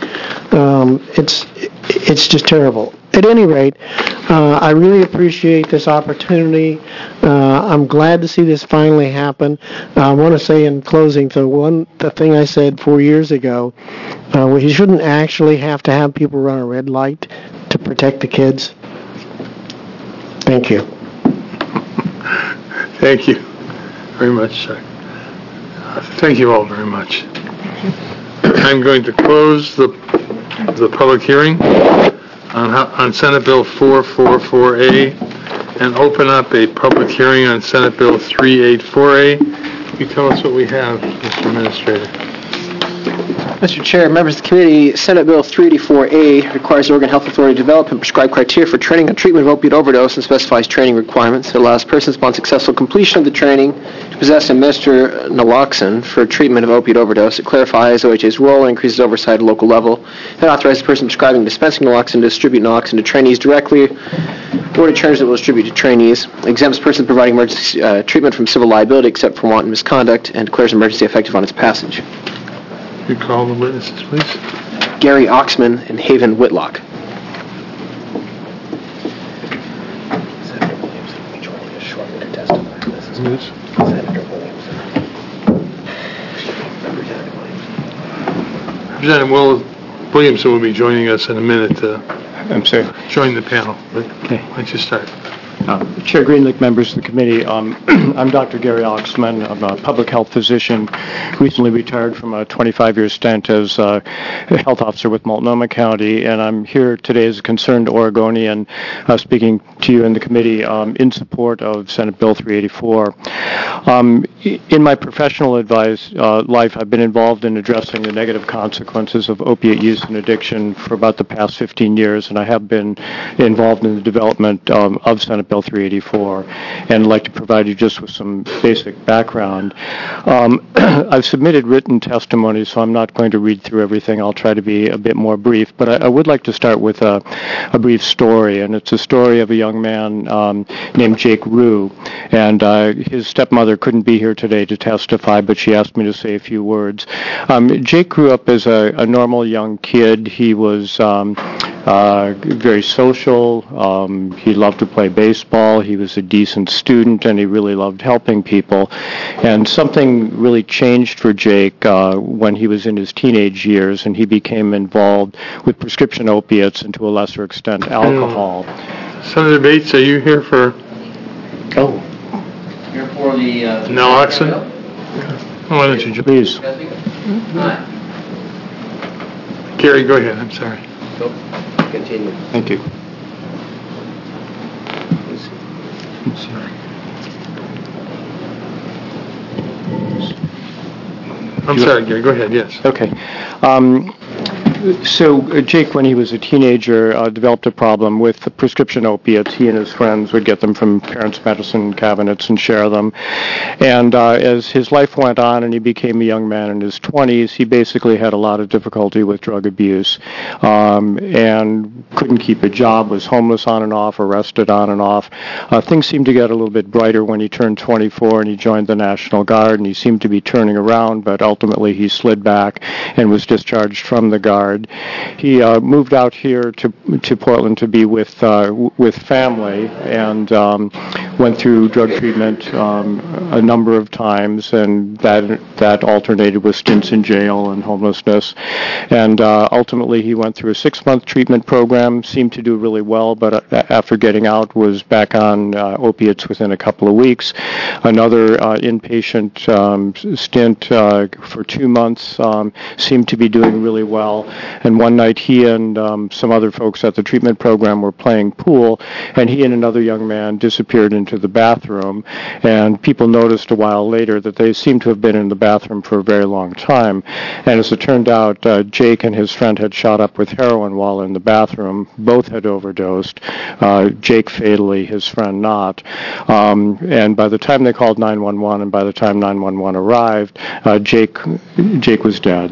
It's just terrible. At any rate, I really appreciate this opportunity. I'm glad to see this finally happen. I want to say in closing, the thing I said 4 years ago, you shouldn't actually have to have people run a red light to protect the kids. Thank you. Thank you very much, sir. Thank you all very much. I'm going to close the public hearing on Senate Bill 444A and open up a public hearing on Senate Bill 384A. Can you tell us what we have, Mr. Administrator? Mr. Chair, members of the committee, Senate Bill 384A requires the Oregon Health Authority to develop and prescribe criteria for training on treatment of opiate overdose and specifies training requirements. It allows persons upon successful completion of the training to possess and administer naloxone for treatment of opiate overdose. It clarifies OHA's role and increases oversight at a local level. It authorizes the person prescribing and dispensing naloxone to distribute naloxone to trainees directly or to charge that will distribute to trainees. Exempts persons providing emergency treatment from civil liability except for wanton misconduct and declares emergency effective on its passage. You call the witnesses, please. Gary Oxman and Haven Whitlock. Representative Williamson will be joining us in a minute to join the panel. Okay. Why don't you start? Chair Greenlick, members of the committee, I'm Dr. Gary Oxman. I'm a public health physician, recently retired from a 25-year stint as a health officer with Multnomah County, and I'm here today as a concerned Oregonian speaking to you in the committee in support of Senate Bill 384. In my professional life, I've been involved in addressing the negative consequences of opiate use and addiction for about the past 15 years, and I have been involved in the development of Senate Bill 384, and I'd like to provide you just with some basic background. I've submitted written testimony, so I'm not going to read through everything. I'll try to be a bit more brief, but I would like to start with a brief story, and it's a story of a young man named Jake Rue, and his stepmother couldn't be here today to testify, but she asked me to say a few words. Jake grew up as a normal young kid. He was very social. He loved to play baseball. He was a decent student, and he really loved helping people. And something really changed for Jake when he was in his teenage years, and he became involved with prescription opiates and, to a lesser extent, alcohol. Senator Bates, are you here for? Oh. Here for the naloxone? Why don't you please? Gary, go ahead. I'm sorry. Continue. Thank you. I'm sorry, Gary. Go ahead. Yes. Okay. So Jake, when he was a teenager, developed a problem with the prescription opiates. He and his friends would get them from parents' medicine cabinets and share them. And as his life went on and he became a young man in his 20s, he basically had a lot of difficulty with drug abuse and couldn't keep a job, was homeless on and off, arrested on and off. Things seemed to get a little bit brighter when he turned 24 and he joined the National Guard, and he seemed to be turning around, but ultimately he slid back and was discharged from the Guard. He moved out here to Portland to be with family, and went through drug treatment a number of times, and that alternated with stints in jail and homelessness. And ultimately he went through a 6-month treatment program, seemed to do really well, but after getting out was back on opiates within a couple of weeks. Another inpatient stint for 2 months, seemed to be doing really well. And one night he and some other folks at the treatment program were playing pool, and he and another young man disappeared into the bathroom, and people noticed a while later that they seemed to have been in the bathroom for a very long time. And as it turned out, Jake and his friend had shot up with heroin while in the bathroom. Both had overdosed, Jake fatally, his friend not. And by the time they called 911 and by the time 911 arrived, Jake was dead.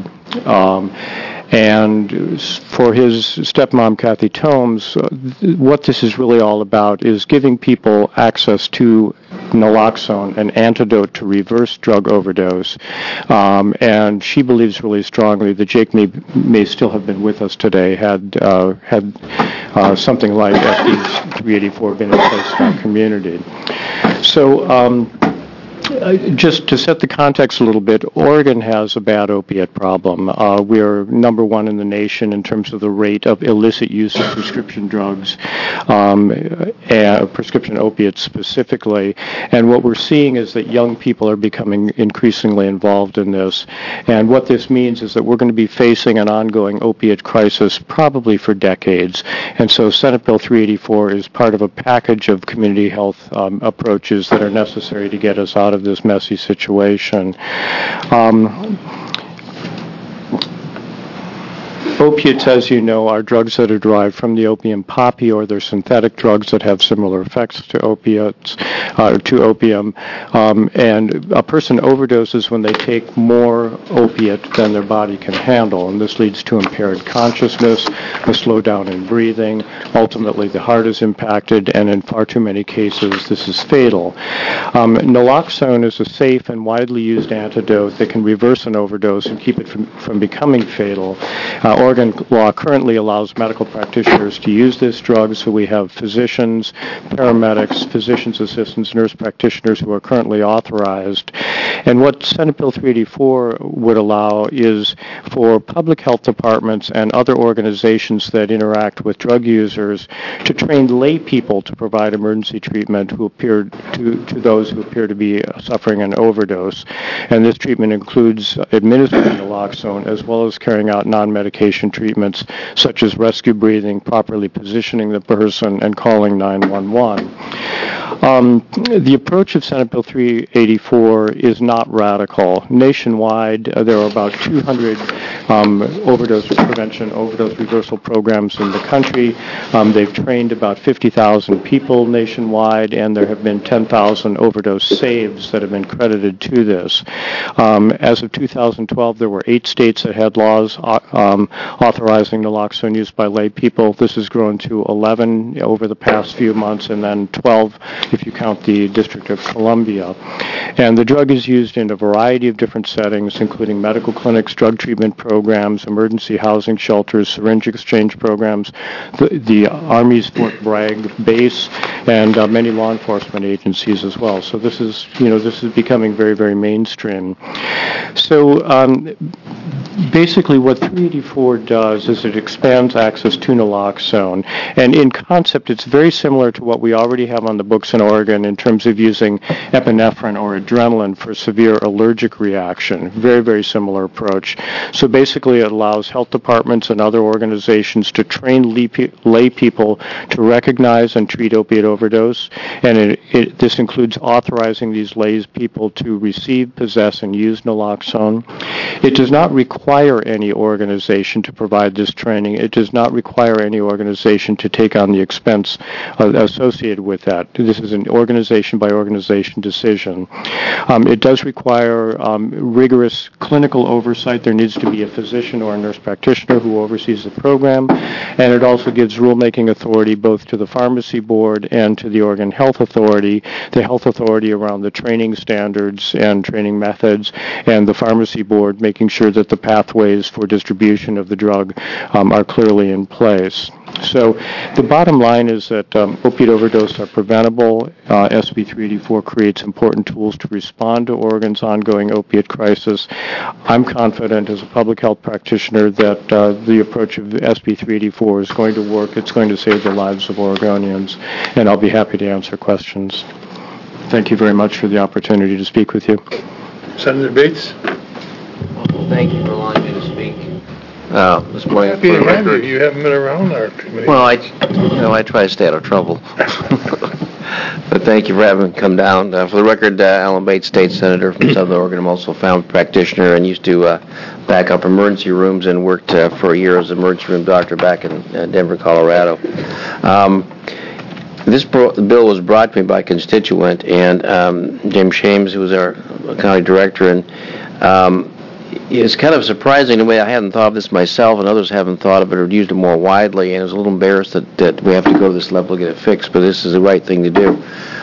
And for his stepmom, Kathy Tomes, what this is really all about is giving people access to naloxone, an antidote to reverse drug overdose. And she believes really strongly that Jake may still have been with us today had something like SB 384 been in place in our community. So just to set the context a little bit, Oregon has a bad opiate problem. We are number one in the nation in terms of the rate of illicit use of prescription drugs, prescription opiates specifically. And what we're seeing is that young people are becoming increasingly involved in this. And what this means is that we're going to be facing an ongoing opiate crisis probably for decades. And so Senate Bill 384 is part of a package of community health approaches that are necessary to get us out of this messy situation. Opiates, as you know, are drugs that are derived from the opium poppy, or they're synthetic drugs that have similar effects to opiates, to opium. And a person overdoses when they take more opiate than their body can handle, and this leads to impaired consciousness, a slowdown in breathing. Ultimately, the heart is impacted, and in far too many cases, this is fatal. Naloxone is a safe and widely used antidote that can reverse an overdose and keep it from becoming fatal. Oregon law currently allows medical practitioners to use this drug, so we have physicians, paramedics, physician's assistants, nurse practitioners who are currently authorized. And what Senate Bill 384 would allow is for public health departments and other organizations that interact with drug users to train lay people to provide emergency treatment to those who appear to be suffering an overdose. And this treatment includes administering naloxone as well as carrying out non-medication treatments such as rescue breathing, properly positioning the person, and calling 911. The approach of Senate Bill 384 is not radical. Nationwide, there are about 200 overdose prevention, overdose reversal programs in the country. They've trained about 50,000 people nationwide, and there have been 10,000 overdose saves that have been credited to this. As of 2012, there were 8 states that had laws authorizing naloxone use by lay people. This has grown to 11 over the past few months, and then 12 if you count the District of Columbia. And the drug is used in a variety of different settings, including medical clinics, drug treatment programs, emergency housing shelters, syringe exchange programs, the Army's Fort Bragg base, and many law enforcement agencies as well. So this is becoming very, very mainstream. So basically what 384 does is it expands access to naloxone. And in concept, it's very similar to what we already have on the books in Oregon in terms of using epinephrine or adrenaline for severe allergic reaction. Very, very similar approach. So basically it allows health departments and other organizations to train lay people to recognize and treat opiate overdose. And this includes authorizing these lay people to receive, possess, and use naloxone. It does not require any organization to provide this training. It does not require any organization to take on the expense associated with that. This is an organization-by-organization decision. It does require rigorous clinical oversight. There needs to be a physician or a nurse practitioner who oversees the program, and it also gives rulemaking authority both to the Pharmacy Board and to the Oregon Health Authority, the Health Authority around the training standards and training methods, and the Pharmacy Board making sure that the pathways for distribution of the drug are clearly in place. So the bottom line is that opiate overdose are preventable. SB 384 creates important tools to respond to Oregon's ongoing opiate crisis. I'm confident as a public health practitioner that the approach of SB 384 is going to work. It's going to save the lives of Oregonians, and I'll be happy to answer questions. Thank you very much for the opportunity to speak with you. Senator Bates? Thank you for allowing me to speak. This morning, Happy to have you. You haven't been around our committee. Well, I try to stay out of trouble. But thank you for having me come down. For the record, Alan Bates, State Senator from Southern Oregon. I'm also a family practitioner and used to back up emergency rooms and worked for a year as an emergency room doctor back in Denver, Colorado. This bill was brought to me by a constituent, and James Shames, who was our county director, and it's kind of surprising in a way. I hadn't thought of this myself, and others haven't thought of it or used it more widely, and I was a little embarrassed that we have to go to this level to get it fixed, but this is the right thing to do.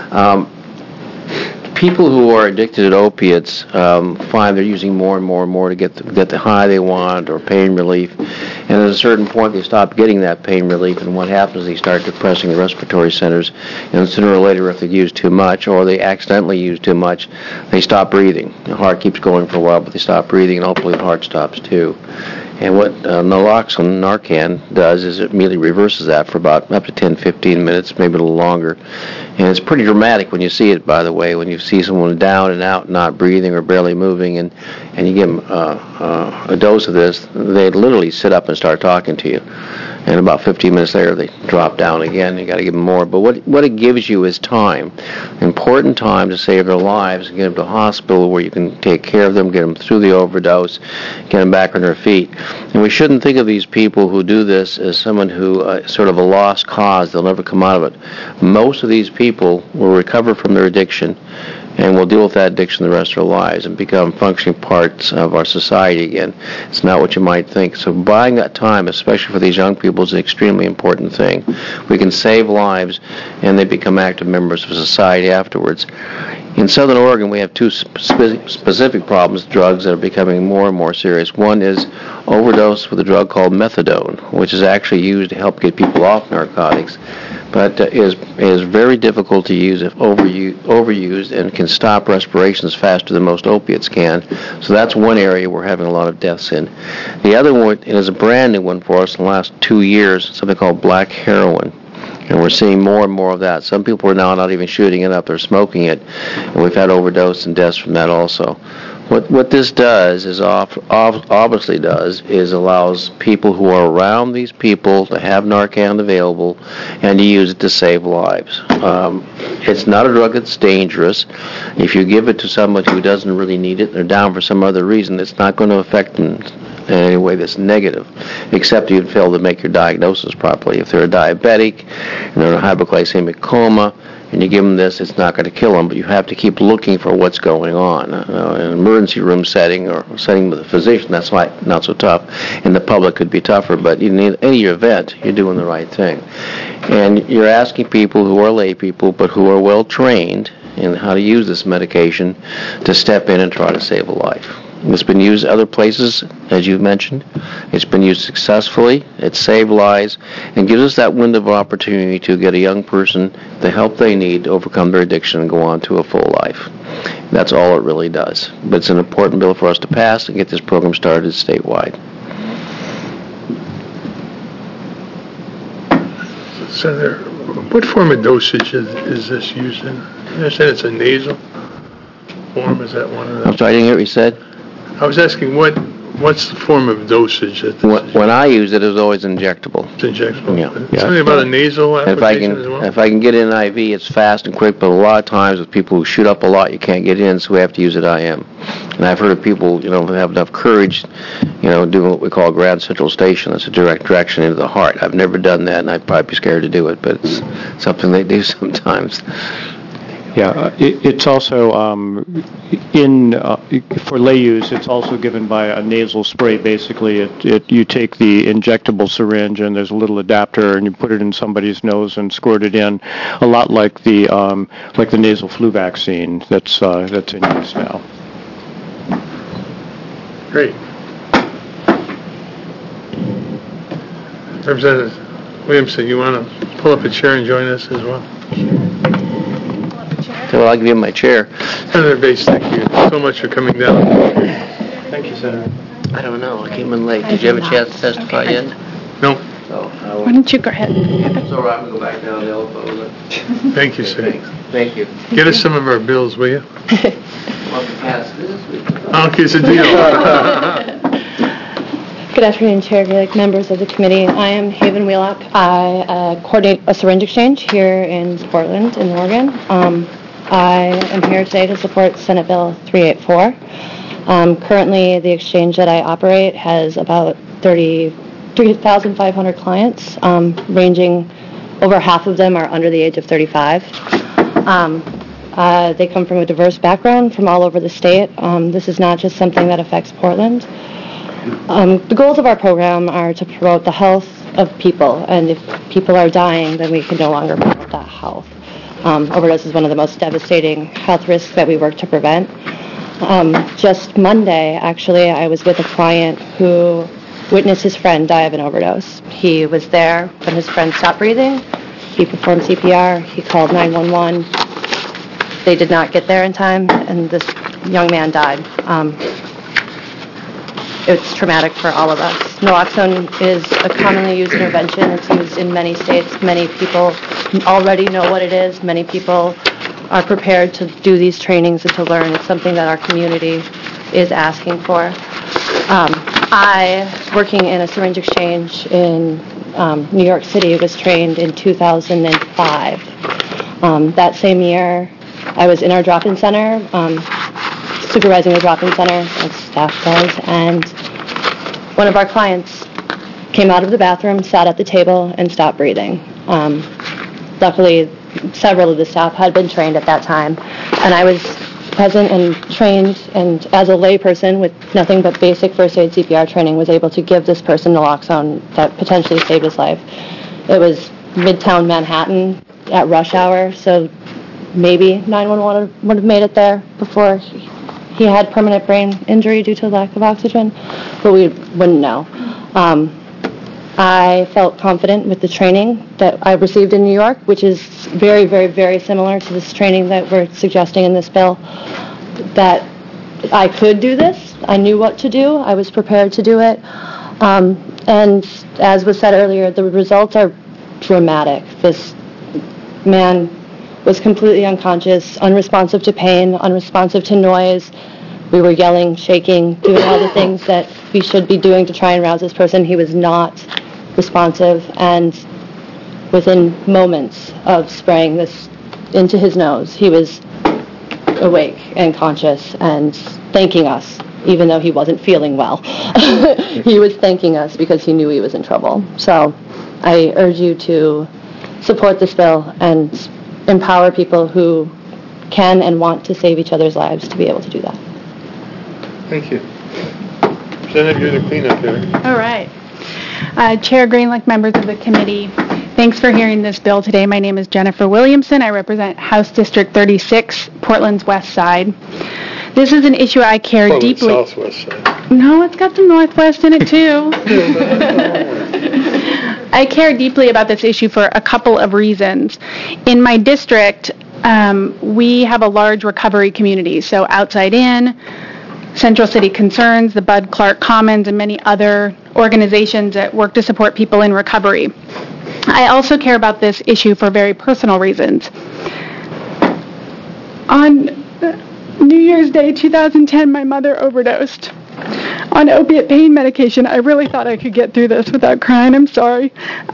People who are addicted to opiates find they're using more and more and more to get the high they want or pain relief, and at a certain point they stop getting that pain relief, and what happens is they start depressing the respiratory centers, and sooner or later if they use too much or they accidentally use too much, they stop breathing. The heart keeps going for a while, but they stop breathing, and hopefully the heart stops too. And what naloxone, Narcan, does is it immediately reverses that for about up to 10, 15 minutes, maybe a little longer. And it's pretty dramatic when you see it, by the way, when you see someone down and out, not breathing or barely moving, and you give them a dose of this, they literally sit up and start talking to you. and about 15 minutes later they drop down again. You got to give them more. But what it gives you is time, important time to save their lives and get them to a hospital where you can take care of them, get them through the overdose, get them back on their feet. And we shouldn't think of these people who do this as someone who sort of a lost cause. They'll never come out of it. Most of these people will recover from their addiction and will deal with that addiction the rest of their lives and become functioning parts of our society again. It's not what you might think. So buying that time, especially for these young people, is an extremely important thing. We can save lives, and they become active members of society afterwards. In Southern Oregon, we have two specific problems, drugs that are becoming more and more serious. One is overdose with a drug called methadone, which is actually used to help get people off narcotics, but is very difficult to use if overused and can stop respirations faster than most opiates can. So that's one area we're having a lot of deaths in. The other one is a brand new one for us in the last 2 years, something called black heroin. And we're seeing more and more of that. Some people are now not even shooting it up, they're smoking it. And we've had overdose and deaths from that also. What this does is obviously allows people who are around these people to have Narcan available and to use it to save lives. It's not a drug that's dangerous. If you give it to someone who doesn't really need it, they're down for some other reason, it's not going to affect them in any way that's negative, except you fail to make your diagnosis properly. If they're a diabetic and they're in a hypoglycemic coma, and you give them this, it's not going to kill them, but you have to keep looking for what's going on. In an emergency room setting or setting with a physician, that's not so tough. In the public could be tougher, but in any event, you're doing the right thing. And you're asking people who are lay people, but who are well trained in how to use this medication to step in and try to save a life. It's been used other places, as you've mentioned. It's been used successfully. It saved lives and gives us that window of opportunity to get a young person the help they need to overcome their addiction and go on to a full life. That's all it really does. But it's an important bill for us to pass and get this program started statewide. Senator, what form of dosage is this used in? I understand it's a nasal form. Is that one of them? I'm sorry, I didn't hear what you said. I was asking what's the form of dosage that this is? When I use it, it's always injectable. It's injectable? Yeah. Something about a nasal application as well? If I can get it in IV, it's fast and quick, but a lot of times with people who shoot up a lot, you can't get in, so we have to use it IM. And I've heard of people, who have enough courage, doing what we call Grand Central Station. That's a direct direction into the heart. I've never done that, and I'd probably be scared to do it, but it's something they do sometimes. Yeah, it's also for lay use. It's also given by a nasal spray. Basically, you take the injectable syringe and there's a little adapter, and you put it in somebody's nose and squirt it in, a lot like the nasal flu vaccine that's in use now. Great. Representative Williamson, you want to pull up a chair and join us as well? Well, I'll give you my chair. Senator Bates, thank you so much for coming down. Thank you, Senator. I don't know. I came in late. Did you have a chance to testify yet? No. Why don't you go ahead? It's all right. We'll go back down the elephant. Thank you, sir. Thank you. Get us some of our bills, will you? Want to pass this? Okay, it's a deal. Good afternoon, Chair Greeley, members of the committee. I am Haven Wheelock. I coordinate a syringe exchange here in Portland, in Oregon. I am here today to support Senate Bill 384. Currently, the exchange that I operate has about 3,500 clients, ranging over half of them are under the age of 35. They come from a diverse background from all over the state. This is not just something that affects Portland. The goals of our program are to promote the health of people, and if people are dying, then we can no longer promote that health. Overdose is one of the most devastating health risks that we work to prevent. Just Monday, actually, I was with a client who witnessed his friend die of an overdose. He was there when his friend stopped breathing. He performed CPR. He called 911. They did not get there in time, and this young man died. It's traumatic for all of us. Naloxone is a commonly used intervention. It's used in many states. Many people already know what it is. Many people are prepared to do these trainings and to learn. It's something that our community is asking for. I, working in a syringe exchange in New York City was trained in 2005. That same year, I was in our drop-in center, supervising the drop-in center, as staff does, and one of our clients came out of the bathroom, sat at the table, and stopped breathing. Luckily, several of the staff had been trained at that time, and I was present and trained, and as a layperson with nothing but basic first aid CPR training, was able to give this person naloxone that potentially saved his life. It was Midtown Manhattan at rush hour, so maybe 911 would have made it there before he had permanent brain injury due to lack of oxygen, but we wouldn't know. I felt confident with the training that I received in New York, which is very, very, very similar to this training that we're suggesting in this bill, that I could do this. I knew what to do. I was prepared to do it. And as was said earlier, the results are dramatic. This man was completely unconscious, unresponsive to pain, unresponsive to noise. We were yelling, shaking, doing all the things that we should be doing to try and rouse this person. He was not responsive, and within moments of spraying this into his nose, he was awake and conscious and thanking us, even though he wasn't feeling well. He was thanking us because he knew he was in trouble. So I urge you to support this bill and empower people who can and want to save each other's lives to be able to do that. Thank you. Representative, you're the cleanup here. All right. Chair Greenlick, members of the committee, thanks for hearing this bill today. My name is Jennifer Williamson. I represent House District 36, Portland's West Side. This is an issue I care deeply. Southwest side. No, it's got some Northwest in it too. I care deeply about this issue for a couple of reasons. In my district, we have a large recovery community, so Outside In, Central City Concerns, the Bud Clark Commons, and many other organizations that work to support people in recovery. I also care about this issue for very personal reasons. On New Year's Day 2010, my mother overdosed on opiate pain medication. I really thought I could get through this without crying. I'm sorry.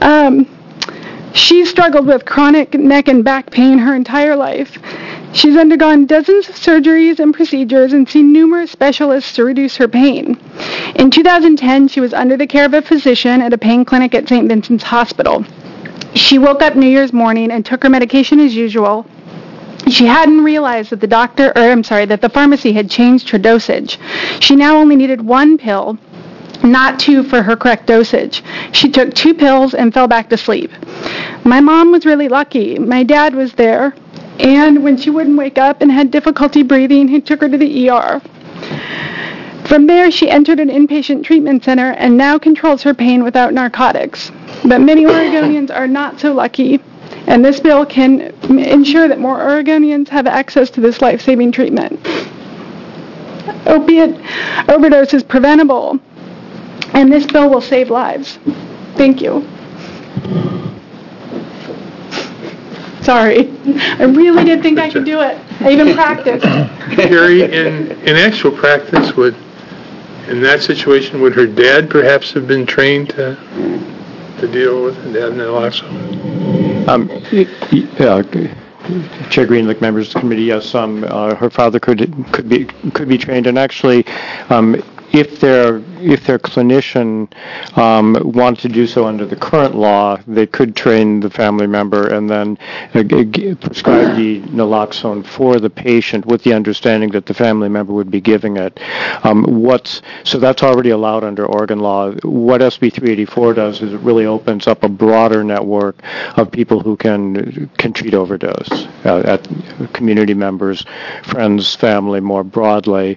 She struggled with chronic neck and back pain her entire life. She's undergone dozens of surgeries and procedures and seen numerous specialists to reduce her pain. In 2010, she was under the care of a physician at a pain clinic at St. Vincent's Hospital. She woke up New Year's morning and took her medication as usual. She hadn't realized that that the pharmacy had changed her dosage. She now only needed one pill, not two for her correct dosage. She took 2 pills and fell back to sleep. My mom was really lucky. My dad was there, and when she wouldn't wake up and had difficulty breathing, he took her to the ER. From there, she entered an inpatient treatment center and now controls her pain without narcotics. But many Oregonians are not so lucky, and this bill can ensure that more Oregonians have access to this life-saving treatment. Opiate overdose is preventable, and this bill will save lives. Thank you. Sorry. I really did think I could do it. I even practiced. Gary, in actual practice, in that situation, would her dad perhaps have been trained to deal with it, have naloxone? Chair Greenlick, members of the committee, yes, her father could be trained, and actually, if their clinician wanted to do so under the current law, they could train the family member and then prescribe the naloxone for the patient with the understanding that the family member would be giving it. So that's already allowed under Oregon law. What SB 384 does is it really opens up a broader network of people who can treat overdose, at community members, friends, family, more broadly.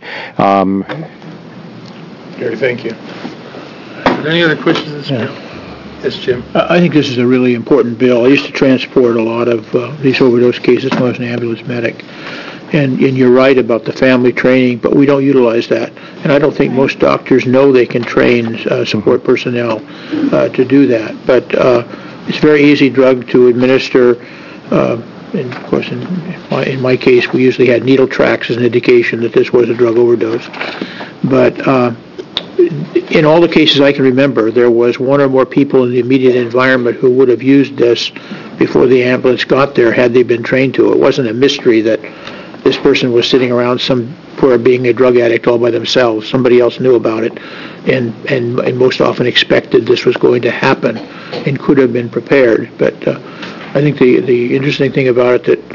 Gary, thank you. Any other questions on this bill? Yes, Jim. I think this is a really important bill. I used to transport a lot of these overdose cases when I was an ambulance medic. And you're right about the family training, but we don't utilize that. And I don't think most doctors know they can train support personnel to do that. But it's a very easy drug to administer. And of course, in my case, we usually had needle tracks as an indication that this was a drug overdose. But in all the cases I can remember, there was one or more people in the immediate environment who would have used this before the ambulance got there had they been trained to. It wasn't a mystery that this person was sitting around somewhere being a drug addict all by themselves. Somebody else knew about it and most often expected this was going to happen and could have been prepared. But I think the interesting thing about it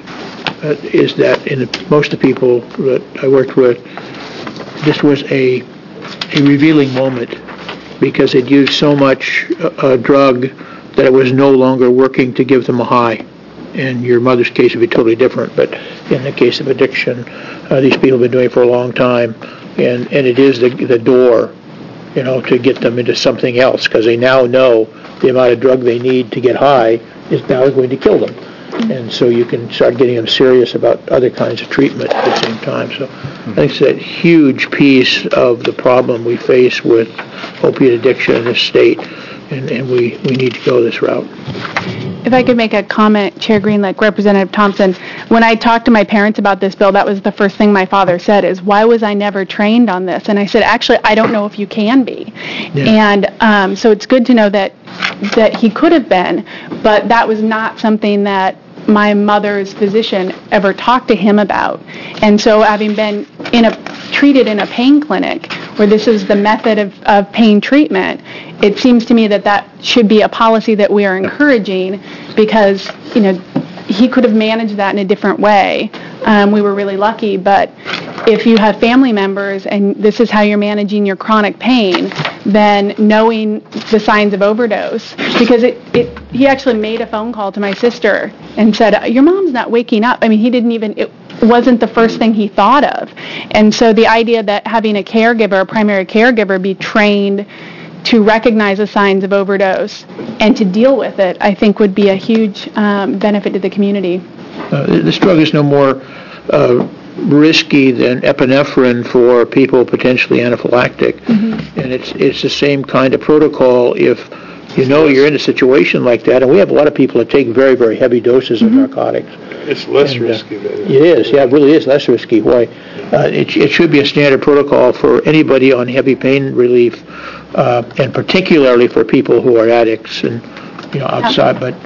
is that in most of the people that I worked with, this was a revealing moment because it used so much drug that it was no longer working to give them a high. In your mother's case, it would be totally different, but in the case of addiction, these people have been doing it for a long time, and it is the door, to get them into something else, because they now know the amount of drug they need to get high is now going to kill them. And so you can start getting them serious about other kinds of treatment at the same time. So I think it's a huge piece of the problem we face with opiate addiction in this state, and we need to go this route. If I could make a comment, Chair Greenlick, Representative Thompson, when I talked to my parents about this bill, that was the first thing my father said is, why was I never trained on this? And I said, actually, I don't know if you can be. Yeah. And so it's good to know that he could have been, but that was not something that my mother's physician ever talked to him about. And so having been treated in a pain clinic where this is the method of pain treatment, it seems to me that should be a policy that we are encouraging because, he could have managed that in a different way. We were really lucky, but if you have family members and this is how you're managing your chronic pain, then knowing the signs of overdose, because he actually made a phone call to my sister and said, your mom's not waking up. I mean, it wasn't the first thing he thought of. And so the idea that having a primary caregiver, be trained to recognize the signs of overdose and to deal with it, I think would be a huge benefit to the community. This drug is no more risky than epinephrine for people potentially anaphylactic. Mm-hmm. And it's the same kind of protocol if you're in a situation like that. And we have a lot of people that take very, very heavy doses of narcotics. It's less risky than it is. Yeah, it really is less risky. Why? It should be a standard protocol for anybody on heavy pain relief, and particularly for people who are addicts and outside. But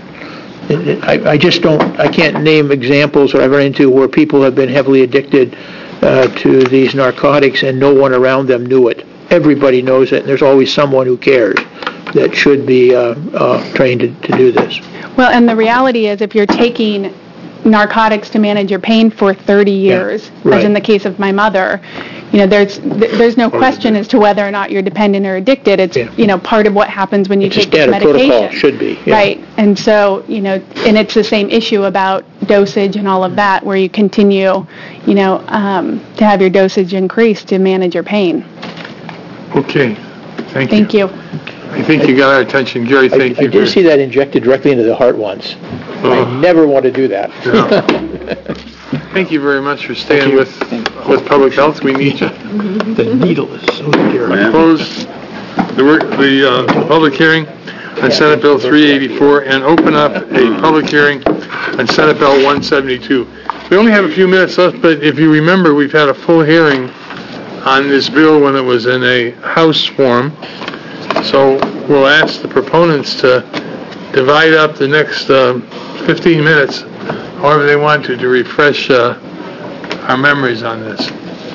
I can't name examples that I've run into where people have been heavily addicted to these narcotics and no one around them knew it. Everybody knows it, and there's always someone who cares that should be trained to do this. Well, and the reality is if you're taking narcotics to manage your pain for 30 years, right, as in the case of my mother, there's no question as to whether or not you're dependent or addicted. It's, part of what happens when you take this medication. Protocol should be. Yeah. Right. And so, and it's the same issue about dosage and all of that, where you continue, to have your dosage increased to manage your pain. Okay. Thank you. Thank you. I think you got our attention. Gary, thank you. I did see that injected directly into the heart once. I never want to do that. No. Thank you very much for staying with public health. We need you. The needle is so scary. I close the public hearing on Senate Bill 384 and open up a public hearing on Senate Bill 172. We only have a few minutes left, but if you remember, we've had a full hearing on this bill when it was in a House form. So we'll ask the proponents to divide up the next 15 minutes, however they want to refresh our memories on this.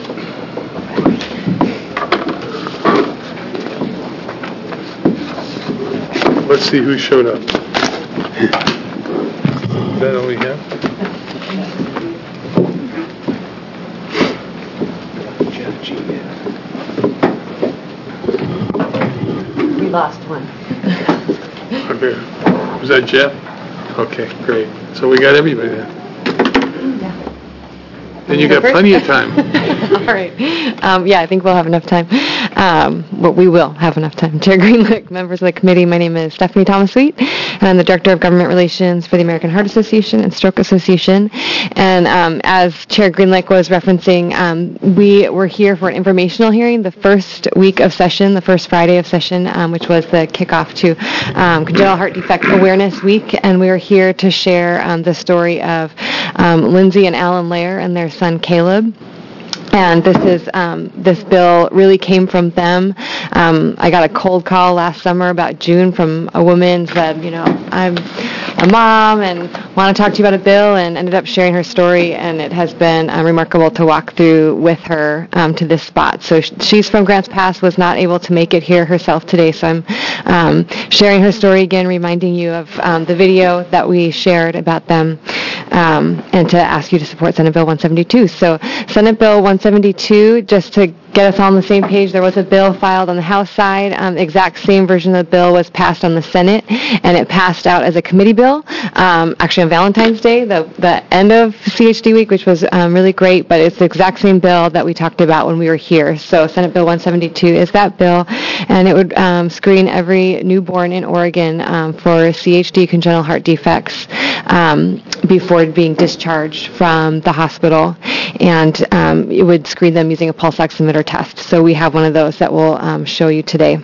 Let's see who showed up. Is that all we have? We lost one. Okay. Was that Jeff? Okay, great. So we got everybody then. Yeah. Then you got plenty of time. All right. I think we'll have enough time. We will have enough time. Chair Greenlick, members of the committee, my name is Stephanie Thomas-Sweet, and I'm the Director of Government Relations for the American Heart Association and Stroke Association. And as Chair Greenlick was referencing, we were here for an informational hearing the first week of session, the first Friday of session, which was the kickoff to Congenital Heart Defect Awareness Week, and we were here to share the story of Lindsay and Alan Lair and their son Caleb. And this bill really came from them. I got a cold call last summer about June from a woman said, I'm a mom and want to talk to you about a bill, and ended up sharing her story, and it has been remarkable to walk through with her to this spot. So she's from Grants Pass, was not able to make it here herself today, so I'm sharing her story again, reminding you of the video that we shared about them, and to ask you to support Senate Bill 172. So Senate Bill 172, just to get us all on the same page, there was a bill filed on the House side. Exact same version of the bill was passed on the Senate, and it passed out as a committee bill, actually on Valentine's Day, the end of CHD week, which was really great, but it's the exact same bill that we talked about when we were here. So Senate Bill 172 is that bill, and it would screen every newborn in Oregon for CHD, congenital heart defects, before being discharged from the hospital, and it would screen them using a pulse oximeter test. So we have one of those that we'll show you today.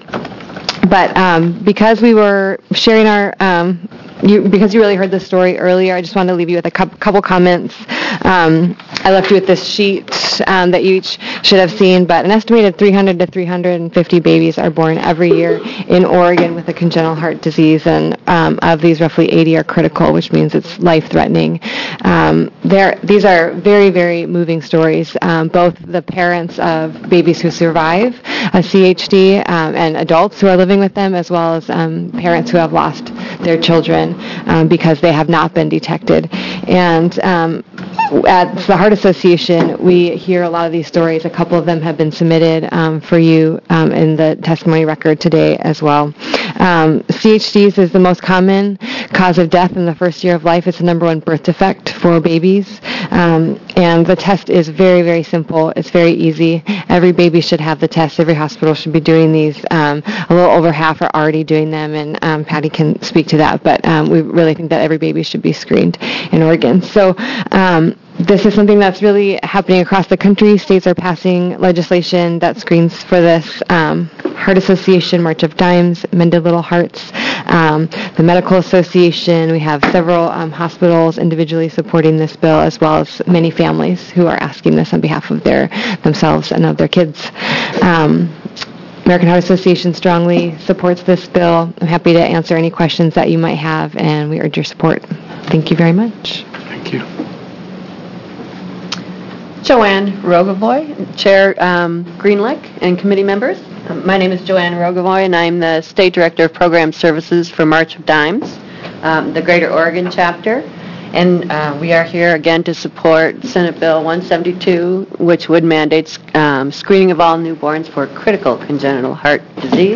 But because we were sharing our, because you really heard the story earlier, I just wanted to leave you with a couple comments. I left you with this sheet that you each should have seen, but an estimated 300 to 350 babies are born every year in Oregon with a congenital heart disease, and of these, roughly 80 are critical, which means it's life-threatening. These are very, very moving stories, both the parents of babies who survive a CHD and adults who are living with them, as well as parents who have lost their children because they have not been detected. And at the Heart Association, we hear a lot of these stories. A couple of them have been submitted for you in the testimony record today as well. CHDs is the most common cause of death in the first year of life. It's the number one birth defect for babies. And the test is very, very simple. It's very easy. Every baby should have the test. Every hospital should be doing these. A little over half are already doing them, and Patty can speak to that. But we really think that every baby should be screened in Oregon. So this is something that's really happening across the country. States are passing legislation that screens for this. Heart Association, March of Dimes, Mended Little Hearts, the Medical Association. We have several hospitals individually supporting this bill, as well as many families who are asking this on behalf of themselves and of their kids. American Heart Association strongly supports this bill. I'm happy to answer any questions that you might have, and we urge your support. Thank you very much. Thank you. Joanne Rogovoy, Chair Greenlick, and committee members. My name is Joanne Rogovoy, and I'm the State Director of Program Services for March of Dimes, the Greater Oregon chapter. And we are here again to support Senate Bill 172, which would mandate screening of all newborns for critical congenital heart disease.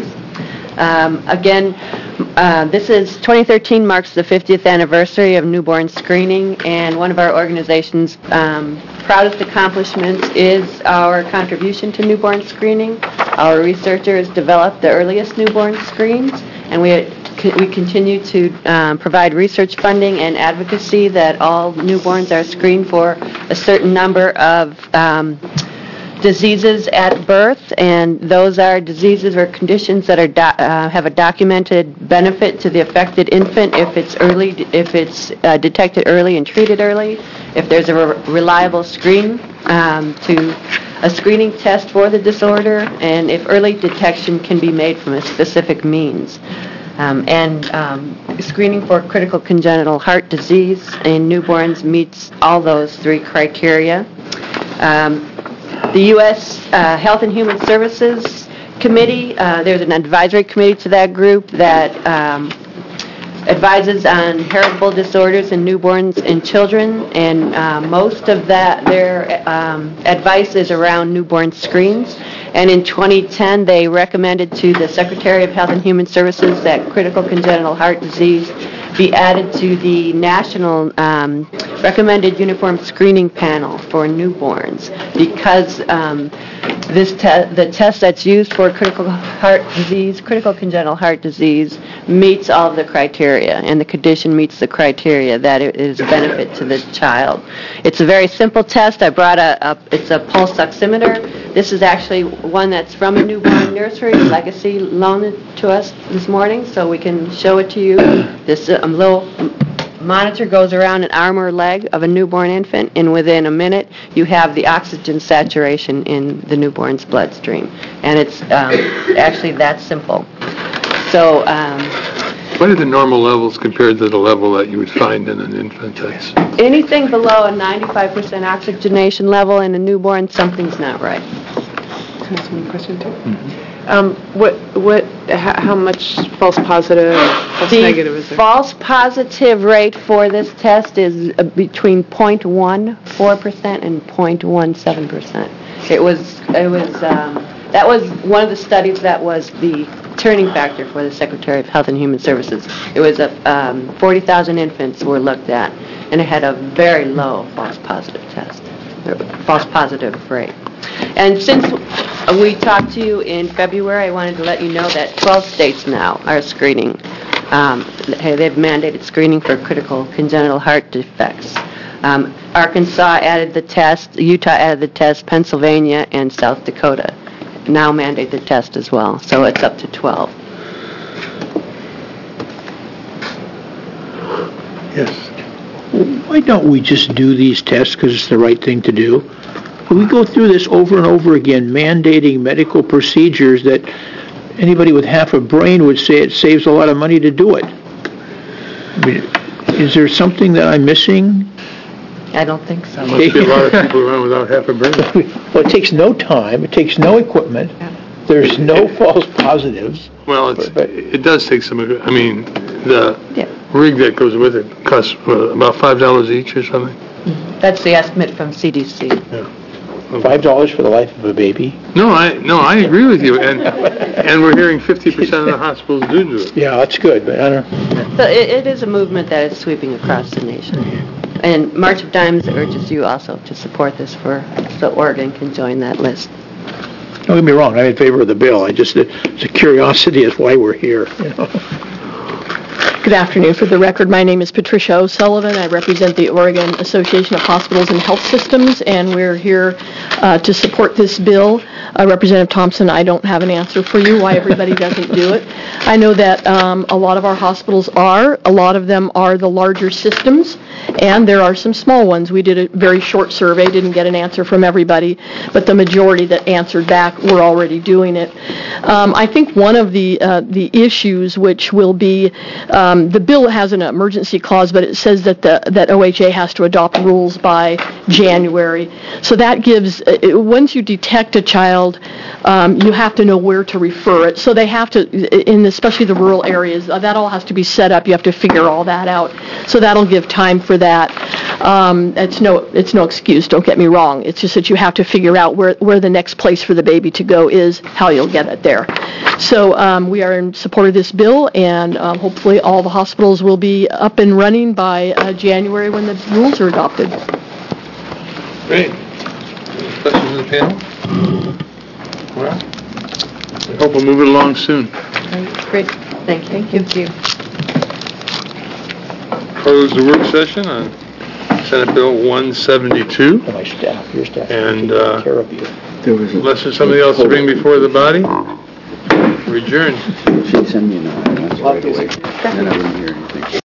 This is 2013 marks the 50th anniversary of newborn screening, and one of our organization's proudest accomplishments is our contribution to newborn screening. Our researchers developed the earliest newborn screens, and we continue to provide research funding and advocacy that all newborns are screened for a certain number of diseases at birth, and those are diseases or conditions that are have a documented benefit to the affected infant if it's detected early and treated early, if there's a reliable screen to a screening test for the disorder, and if early detection can be made from a specific means. Screening for critical congenital heart disease in newborns meets all those three criteria. The U.S. Health and Human Services Committee, there's an advisory committee to that group that advises on heritable disorders in newborns and children, and most of their advice is around newborn screens. And in 2010, they recommended to the Secretary of Health and Human Services that critical congenital heart disease be added to the national recommended uniform screening panel for newborns, because the test that's used for critical congenital heart disease meets all of the criteria, and the condition meets the criteria that it is a benefit to the child. It's a very simple test. I brought it's a pulse oximeter. This is actually one that's from a newborn nursery. Legacy loaned it to us this morning, so we can show it to you. This little monitor goes around an arm or leg of a newborn infant, and within a minute, you have the oxygen saturation in the newborn's bloodstream. And it's actually that simple. So, what are the normal levels compared to the level that you would find in an infant? That's anything below a 95% oxygenation level in a newborn, something's not right. Can I ask one question too? How much false positive, false negative is there? False positive rate for this test is between 0.14% and 0.17%. That was one of the studies that was the turning factor for the Secretary of Health and Human Services. It was 40,000 infants were looked at, and it had a very low false positive rate. And since we talked to you in February, I wanted to let you know that 12 states now are screening. They've mandated screening for critical congenital heart defects. Arkansas added the test, Utah added the test, Pennsylvania and South Dakota now mandate the test as well. So it's up to 12. Yes. Why don't we just do these tests because it's the right thing to do? We go through this over and over again, mandating medical procedures that anybody with half a brain would say it saves a lot of money to do it. I mean, is there something that I'm missing? I don't think so. There must be a lot of people around without half a brain. Well, it takes no time, it takes no equipment, there's no false positives. Well, it does take some, I mean, the rig that goes with it costs about $5 each or something? That's the estimate from CDC. Yeah. $5 for the life of a baby? No, I agree with you, and we're hearing 50% of the hospitals do it. Yeah, that's good, but I don't know. So it is a movement that is sweeping across the nation. And March of Dimes urges you also to support this so Oregon can join that list. Don't get me wrong, I'm in favor of the bill. It's a curiosity as why we're here. You know? Good afternoon. For the record, my name is Patricia O'Sullivan. I represent the Oregon Association of Hospitals and Health Systems, and we're here to support this bill. Representative Thompson, I don't have an answer for you why everybody doesn't do it. I know that a lot of our hospitals are. A lot of them are the larger systems, and there are some small ones. We did a very short survey, didn't get an answer from everybody, but the majority that answered back were already doing it. I think one of the issues which will be the bill has an emergency clause, but it says that that OHA has to adopt rules by January. So that gives, once you detect a child, you have to know where to refer it. So they have to, especially the rural areas, that all has to be set up. You have to figure all that out. So that'll give time for that. It's no excuse, don't get me wrong. It's just that you have to figure out where the next place for the baby to go is, how you'll get it there. So we are in support of this bill, and hopefully all the hospitals will be up and running by January when the rules are adopted. Great. Questions of the panel? Well, I hope we'll move it along soon. Great. Thank you. Thank you. Close the work session on Senate Bill 172. My staff, your staff, and care of you. Unless there's something else to bring before the body, we're adjourned. She'd send me a note. That's right away. And then I wouldn't hear anything.